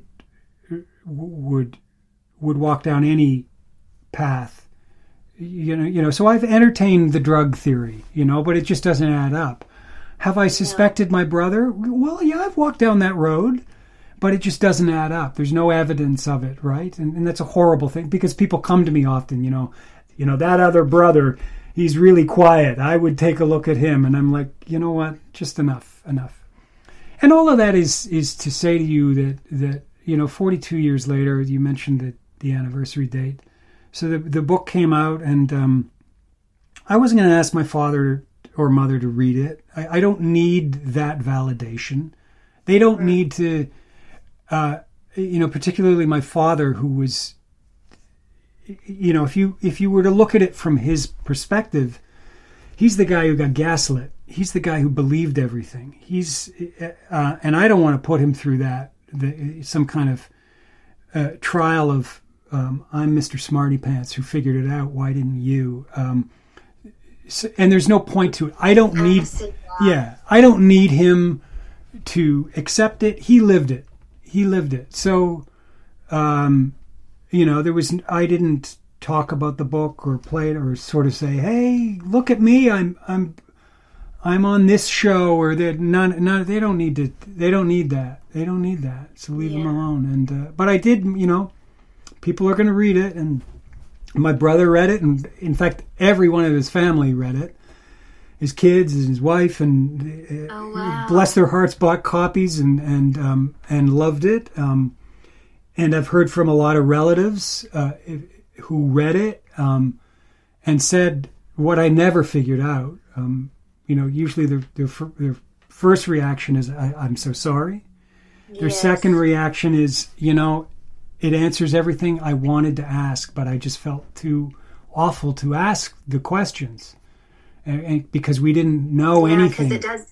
walk down any path. You know. So I've entertained the drug theory, you know, but it just doesn't add up. Have I suspected my brother? Well, yeah, I've walked down that road, but it just doesn't add up. There's no evidence of it, right? And that's a horrible thing, because people come to me often, you know, that other brother, he's really quiet. I would take a look at him, and I'm like, you know what? Just enough. And all of that is to say to you that you know, 42 years later, you mentioned the anniversary date. So the book came out, and I wasn't going to ask my father or mother to read it. I don't need that validation. They don't need to, you know, particularly my father, who was, you know, if you were to look at it from his perspective, he's the guy who got gaslit. He's the guy who believed everything. And I don't want to put him through that, some kind of trial of, I'm Mr. Smarty Pants who figured it out. Why didn't you? And there's no point to it. I don't need him to accept it. He lived it. So, I didn't talk about the book or play it or sort of say, "Hey, look at me! I'm on this show," or they don't need to. They don't need that. They don't need that. So leave them alone. And but I did. People are going to read it, and my brother read it, and in fact, everyone of his family read it. His kids and his wife, and bless their hearts, bought copies and loved it. And I've heard from a lot of relatives who read it and said what I never figured out. Usually their first reaction is, "I'm so sorry." Yes. Their second reaction is, it answers everything I wanted to ask, but I just felt too awful to ask the questions. And because we didn't know anything.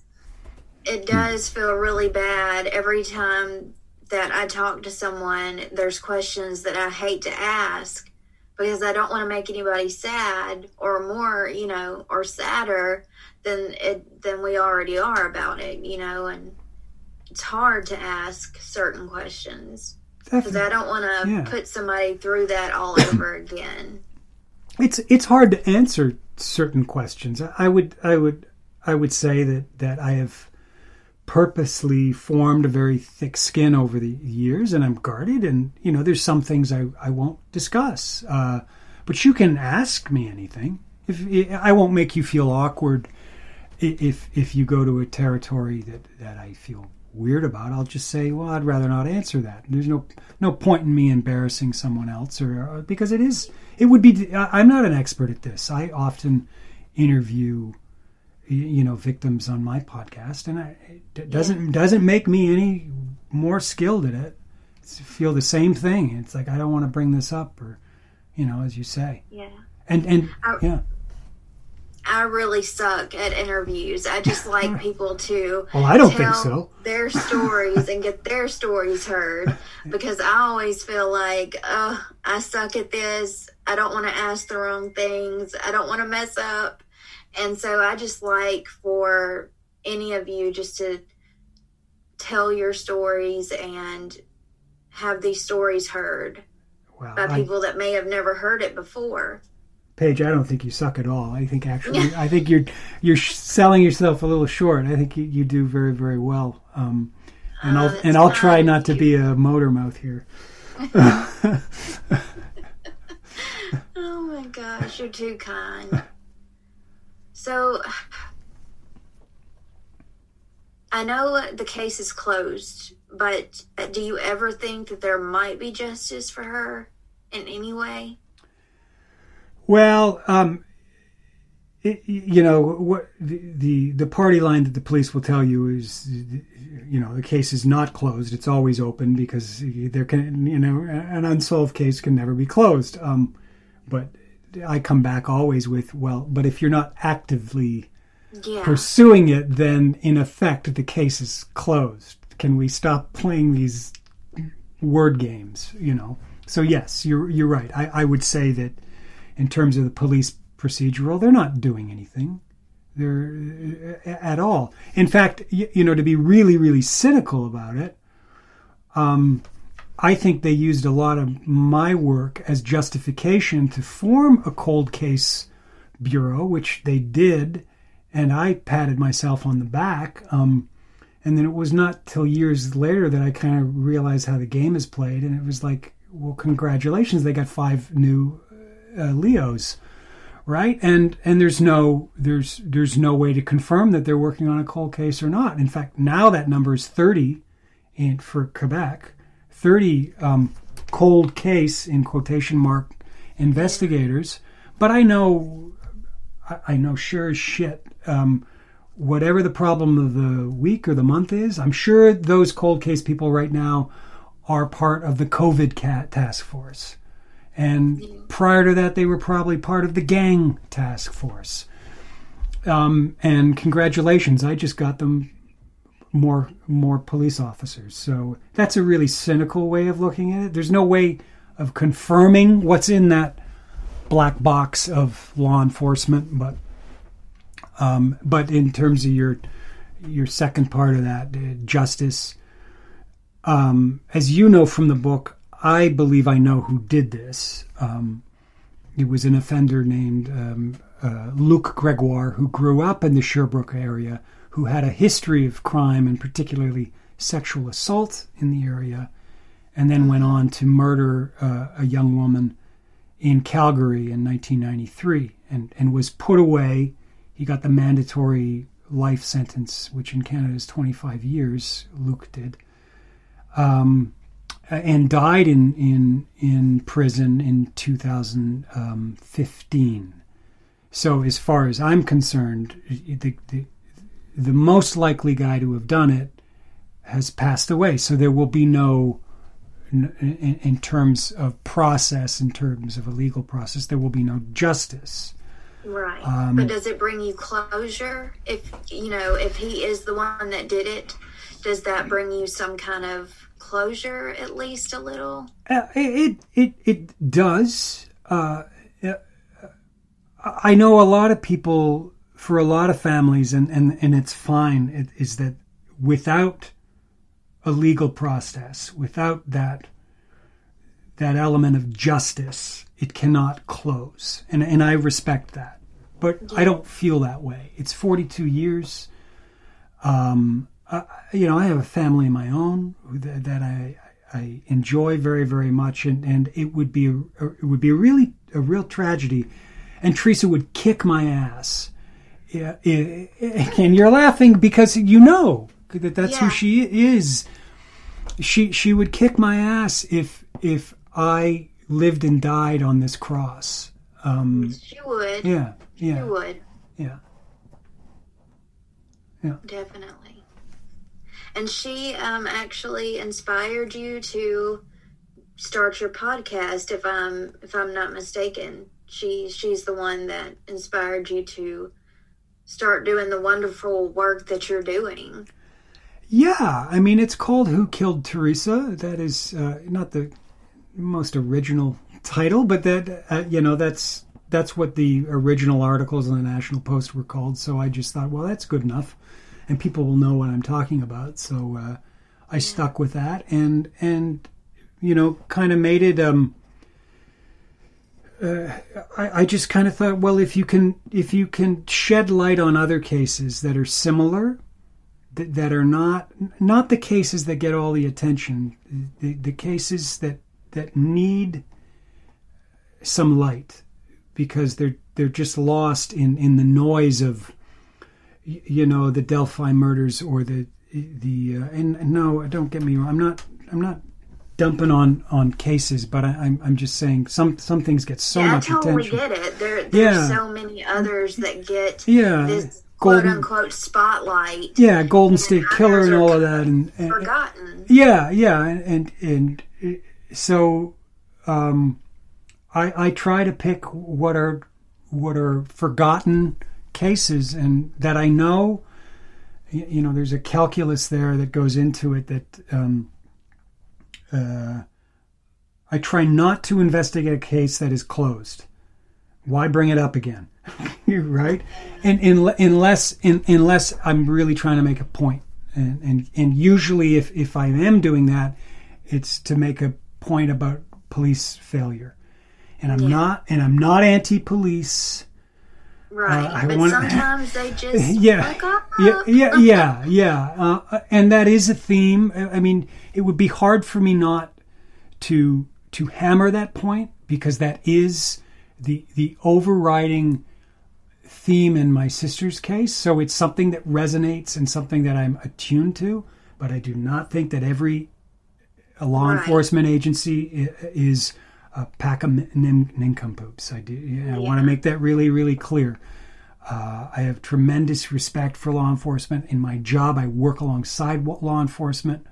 It does feel really bad every time that I talk to someone. There's questions that I hate to ask because I don't want to make anybody sad or more, or sadder than we already are about it, and it's hard to ask certain questions because I don't want to put somebody through that all over again. It's hard to answer certain questions. I would say that I have purposely formed a very thick skin over the years, and I'm guarded. And there's some things I won't discuss. But you can ask me anything. If I won't make you feel awkward, if you go to a territory that I feel weird about, I'll just say, well, I'd rather not answer that. There's no point in me embarrassing someone else, or because it would be. I'm not an expert at this. I often interview, victims on my podcast, and it doesn't make me any more skilled at it. I feel the same thing. It's like I don't want to bring this up, or as you say. Yeah. And I really suck at interviews. I just like people to I don't think so. Their stories and get their stories heard, because I always feel like, I suck at this. I don't want to ask the wrong things. I don't want to mess up. And so I just like for any of you just to tell your stories and have these stories heard by people that may have never heard it before. Paige, I don't think you suck at all. I think you're selling yourself a little short. I think you do very, very well. I'll try not to be a motor mouth here. Oh my gosh, you're too kind. So I know the case is closed, but do you ever think that there might be justice for her in any way? Well, what the party line that the police will tell you is, the case is not closed. It's always open because there can, an unsolved case can never be closed. But I come back always with, but if you're not actively pursuing it, then in effect the case is closed. Can we stop playing these word games? So yes, you're right. I would say that. In terms of the police procedural, they're not doing anything. They're at all. In fact, to be really, really cynical about it, I think they used a lot of my work as justification to form a cold case bureau, which they did, and I patted myself on the back. And then it was not till years later that I kind of realized how the game is played, and it was like, well, congratulations, they got 5 new Leos, right? And there's no way to confirm that they're working on a cold case or not. In fact, now that number is 30 for Quebec, 30 cold case in quotation mark investigators. But I know sure as shit, whatever the problem of the week or the month is, I'm sure those cold case people right now are part of the COVID task force. And prior to that, they were probably part of the gang task force. And congratulations, I just got them more police officers. So that's a really cynical way of looking at it. There's no way of confirming what's in that black box of law enforcement. But in terms of your second part of that, justice, as you know from the book, I believe I know who did this. It was an offender named Luc Gregoire, who grew up in the Sherbrooke area, who had a history of crime and particularly sexual assault in the area, and then went on to murder a young woman in Calgary in 1993 and was put away. He got the mandatory life sentence, which in Canada is 25 years, Luc did, and died in prison in 2015. So as far as I'm concerned, the most likely guy to have done it has passed away. So there will be no, in terms of process, in terms of a legal process, there will be no justice. Right. But does it bring you closure? If he is the one that did it, does that bring you some kind of closure, at least a little? It does. I know a lot of people, for a lot of families, and it's fine, is that without a legal process, without that element of justice, it cannot close. And I respect that. But yeah. I don't feel that way. It's 42 years. I have a family of my own that I enjoy very, very much, and it would be a real tragedy. And Teresa would kick my ass. Yeah, and you're laughing because you know that's who she is. She would kick my ass if I lived and died on this cross. She would. Yeah. She would. Yeah. Definitely. And she actually inspired you to start your podcast, if I'm not mistaken. She's the one that inspired you to start doing the wonderful work that you're doing. Yeah, I mean, it's called Who Killed Teresa. That is not the most original title, but that's what the original articles in the National Post were called. So I just thought, well, that's good enough, and people will know what I'm talking about. So I stuck with that, and kind of made it. I just kind of thought, well, if you can shed light on other cases that are similar, that are not the cases that get all the attention, the cases that need some light, because they're just lost in the noise of the Delphi murders or the and no, don't get me wrong, I'm not dumping on cases, but I'm just saying some things get so much attention. I totally get it. There's so many others that get this quote unquote spotlight. Yeah, Golden State Killer and all of that, and forgotten. Yeah, and so I try to pick what are forgotten cases and that I know. There's a calculus there that goes into it that. I try not to investigate a case that is closed. Why bring it up again? Right? And unless I'm really trying to make a point. And usually if I am doing that, it's to make a point about police failure. And I'm not anti-police. Right, but sometimes they just fuck up. Yeah. And that is a theme. I mean, it would be hard for me not to hammer that point, because that is the overriding theme in my sister's case. So it's something that resonates and something that I'm attuned to. But I do not think that every law enforcement agency is a pack of nincompoops. I want to make that really, really clear. I have tremendous respect for law enforcement. In my job, I work alongside law enforcement.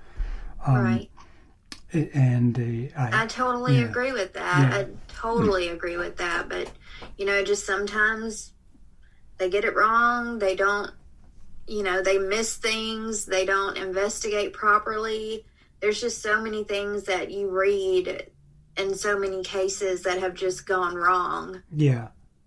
And I totally agree with that. I totally agree with that. But, just sometimes they get it wrong. They don't, they miss things. They don't investigate properly. There's just so many things that you read in so many cases that have just gone wrong. Yeah.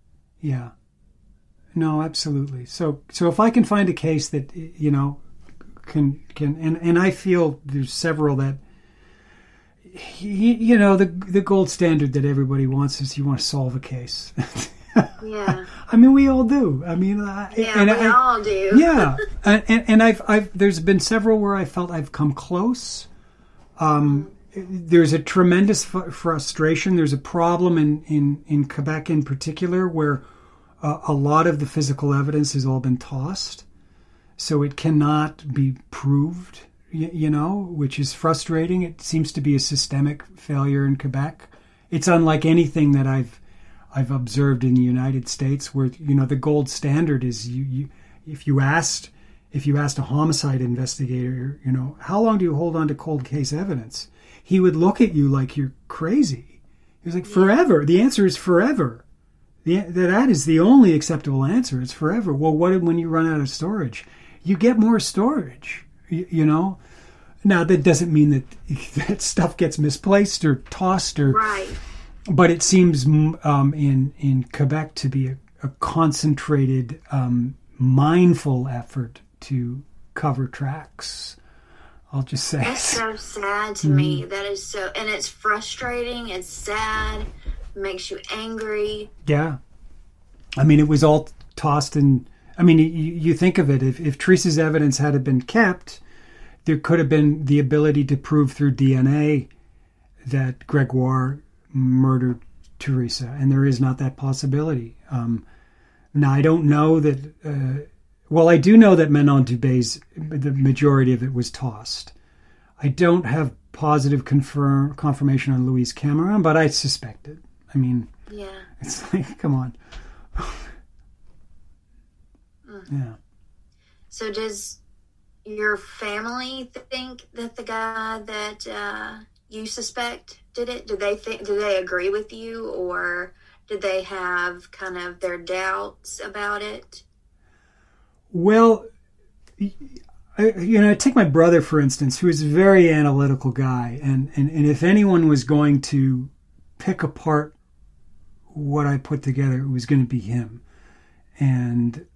No, absolutely. So if I can find a case that, can and I feel there's several that, the gold standard that everybody wants is you want to solve a case. Yeah. I mean, we all do. I mean, we all do. Yeah, and I've there's been several where I felt I've come close. There's a tremendous frustration. There's a problem in Quebec in particular where a lot of the physical evidence has all been tossed, so it cannot be proved. Which is frustrating. It seems to be a systemic failure in Quebec. It's unlike anything that I've observed in the United States, where the gold standard is if you asked a homicide investigator, how long do you hold on to cold case evidence, he would look at you like you're crazy. He was like, forever. The answer is forever. That is the only acceptable answer. It's forever. Well, what when you run out of storage? You get more storage. Now that doesn't mean that stuff gets misplaced or tossed or right. But it seems in Quebec to be a concentrated, mindful effort to cover tracks. I'll just say that's so sad to me. That is so, and it's frustrating. It's sad. It makes you angry. Yeah, I mean, it was all tossed in. I mean, you think of it. If Teresa's evidence had been kept, there could have been the ability to prove through DNA that Gregoire murdered Teresa, and there is not that possibility. Now, I don't know that... I do know that Manon Dubé's, the majority of it was tossed. I don't have positive confirmation on Louise Cameron, but I suspect it. I mean, it's like, come on. Yeah. So does your family think that the guy that you suspect did it? Do they agree with you, or did they have kind of their doubts about it? Well, I take my brother, for instance, who is a very analytical guy, and if anyone was going to pick apart what I put together, it was going to be him. And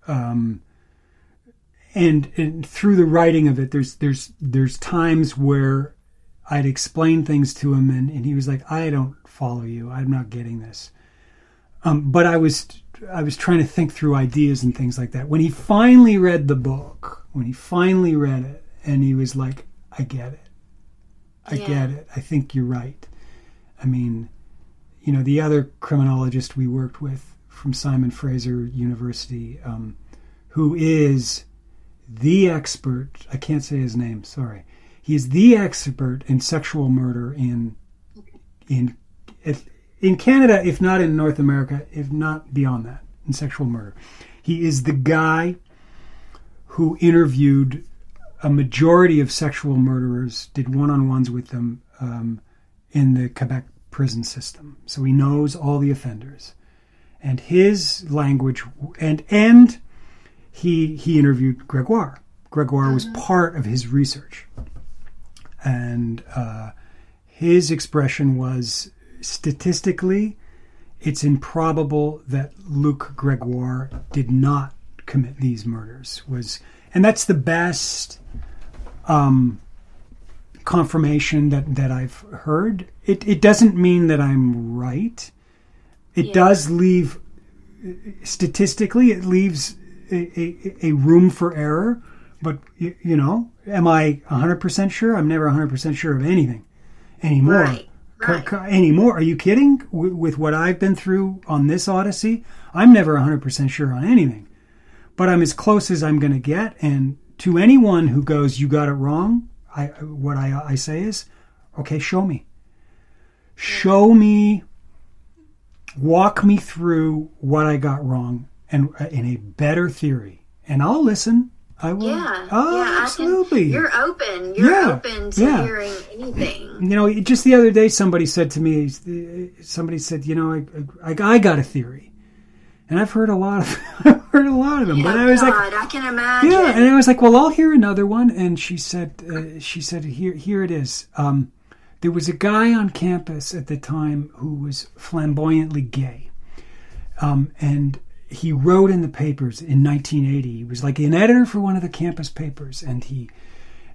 through the writing of it, there's times where I'd explain things to him, and he was like, "I don't follow you. I'm not getting this." But I was trying to think through ideas and things like that. When he finally read the book, and he was like, "I get it. I get it. I think you're right." I mean, the other criminologist we worked with from Simon Fraser University, who is the expert, I can't say his name, sorry. He is the expert in sexual murder in Canada, if not in North America, if not beyond that, in sexual murder. He is the guy who interviewed a majority of sexual murderers, did one-on-ones with them in the Quebec prison system. So he knows all the offenders. And his language, and he interviewed Gregoire. Gregoire was part of his research. And his expression was, statistically, it's improbable that Luc Gregoire did not commit these murders. And that's the best confirmation that I've heard. It doesn't mean that I'm right. It does leave, statistically, it leaves a room for error. But, am I 100% sure? I'm never 100% sure of anything anymore. Right. Anymore. Are you kidding? With what I've been through on this Odyssey, I'm never 100% sure on anything. But I'm as close as I'm going to get. And to anyone who goes, "You got it wrong," what I say is, okay, show me. Show me. Walk me through what I got wrong and in a better theory. And I'll listen. I will. Absolutely. You're open. You're open to hearing anything. Just the other day, somebody said to me, I got a theory, and I've heard a lot of them. But I was like, I can imagine. Yeah, and I was like, well, I'll hear another one. And she said, here it is. There was a guy on campus at the time who was flamboyantly gay, and he wrote in the papers in 1980. He was like an editor for one of the campus papers, and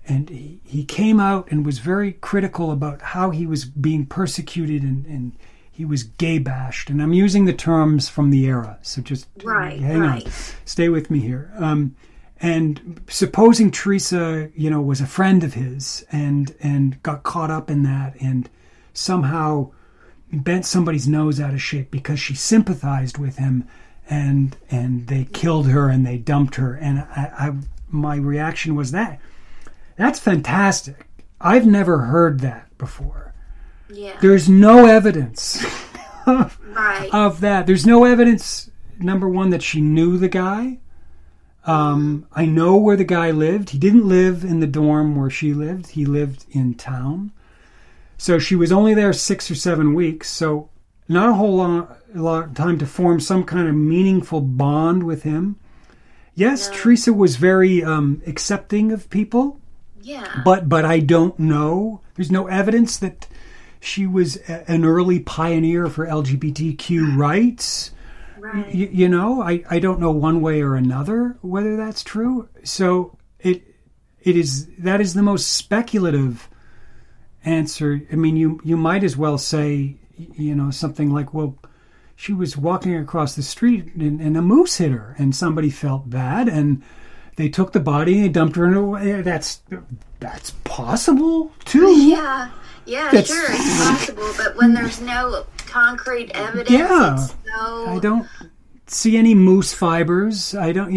and he came out and was very critical about how he was being persecuted and he was gay bashed. And I'm using the terms from the era, so just hang on, stay with me here. And supposing Teresa, was a friend of his and got caught up in that and somehow bent somebody's nose out of shape because she sympathized with him, and they killed her and they dumped her. And my reaction was that's fantastic. I've never heard that before. Yeah. There's no evidence of that. There's no evidence, number one, that she knew the guy. I know where the guy lived. He didn't live in the dorm where she lived. He lived in town. So she was only there 6 or 7 weeks. So not a whole lot of time to form some kind of meaningful bond with him. Yes, no. Teresa was very accepting of people. Yeah. But I don't know. There's no evidence that she was an early pioneer for LGBTQ rights. Right. I don't know one way or another whether that's true. So that is the most speculative answer. I mean, you might as well say, something like, well, she was walking across the street and a moose hit her and somebody felt bad and they took the body and dumped her in a way. That's possible too. Yeah, sure, it's possible. But when there's no concrete evidence, it's so... I don't see any moose fibers. I don't,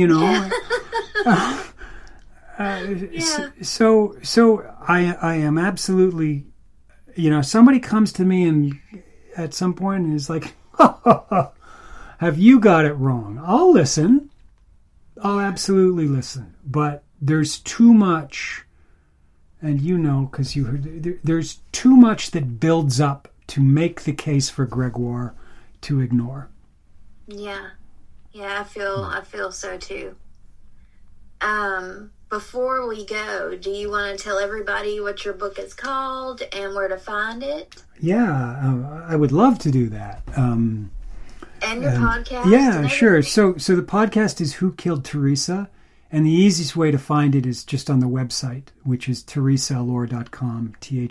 So I am absolutely, somebody comes to me and at some point and is like, have you got it wrong? I'll listen. I'll absolutely listen. But there's too much, and because you heard, there's too much that builds up to make the case for Gregoire to ignore. Yeah, I feel so too. Before we go, do you want to tell everybody what your book is called and where to find it? Yeah, I would love to do that. And your podcast? Yeah, sure. So the podcast is Who Killed Teresa? And the easiest way to find it is just on the website, which is teresaallore.com,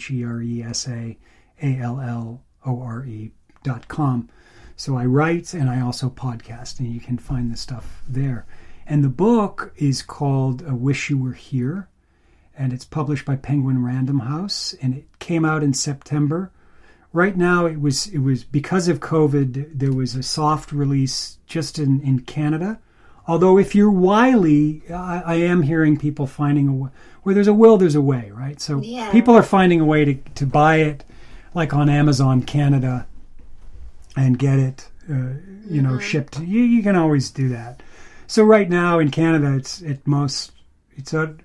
TheresaAllore.com. So I write and I also podcast, and you can find the stuff there. And the book is called A Wish You Were Here, and it's published by Penguin Random House, and it came out in September. Right now, it was because of COVID, there was a soft release just in Canada. Although if you're wily, I am hearing people finding a way. Where there's a will, there's a way, right? So people are finding a way to buy it, like on Amazon Canada, and get it, shipped. You can always do that. So right now in Canada, the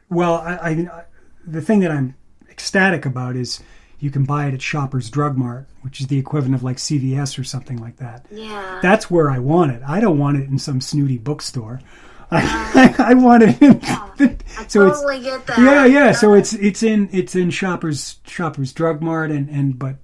thing that I'm ecstatic about is you can buy it at Shoppers Drug Mart, which is the equivalent of like CVS or something like that. Yeah. That's where I want it. I don't want it in some snooty bookstore. I want it in... I totally get that. Yeah. So it's in Shoppers Drug Mart but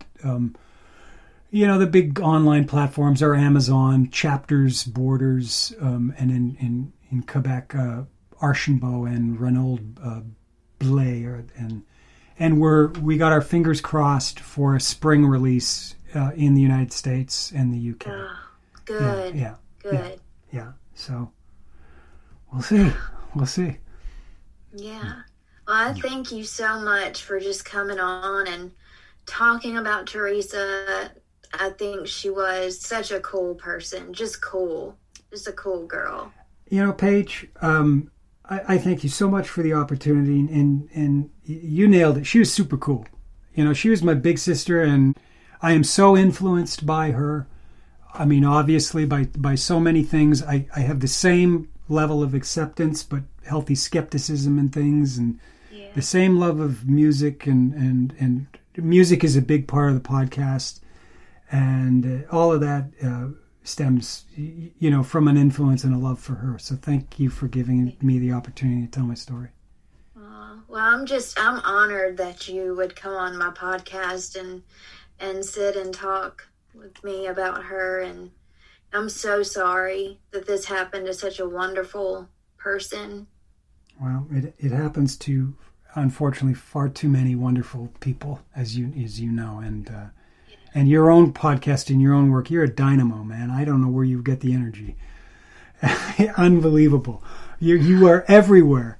the big online platforms are Amazon, Chapters, Borders, and in Quebec, Archambault and Renaud Blay, and we got our fingers crossed for a spring release in the United States and the UK. Oh, good. Yeah. Good. Yeah. So we'll see. Yeah. Well, I thank you so much for just coming on and talking about Teresa. I think she was such a cool person. Just cool. Just a cool girl. Paige, I thank you so much for the opportunity, and you nailed it. She was super cool. She was my big sister, and I am so influenced by her. I mean, obviously, by so many things. I have the same level of acceptance, but healthy skepticism and things, and the same love of music, and music is a big part of the podcast, and all of that stems, from an influence and a love for her. So thank you for giving me the opportunity to tell my story. Well, I'm honored that you would come on my podcast and sit and talk with me about her. And I'm so sorry that this happened to such a wonderful person. Well, it happens to unfortunately far too many wonderful people, as you know, and your own podcast and your own work. You're a dynamo, man. I don't know where you get the energy. Unbelievable. You are everywhere.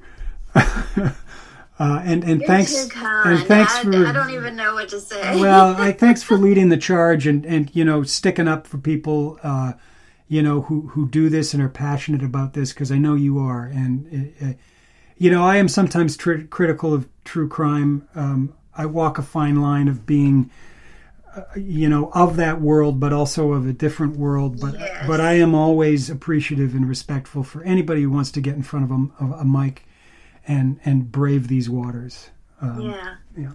And You're thanks too kind. and thanks for I don't even know what to say. well, thanks for leading the charge and sticking up for people who do this and are passionate about this, because I know you are. And I am sometimes critical of true crime. I walk a fine line of being of that world, but also of a different world. But I am always appreciative and respectful for anybody who wants to get in front of a mic and brave these waters. Yeah.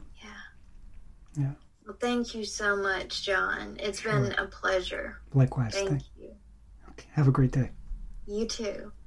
Well, thank you so much, John. It's been a pleasure. Likewise. Thank you. Okay. Have a great day. You too.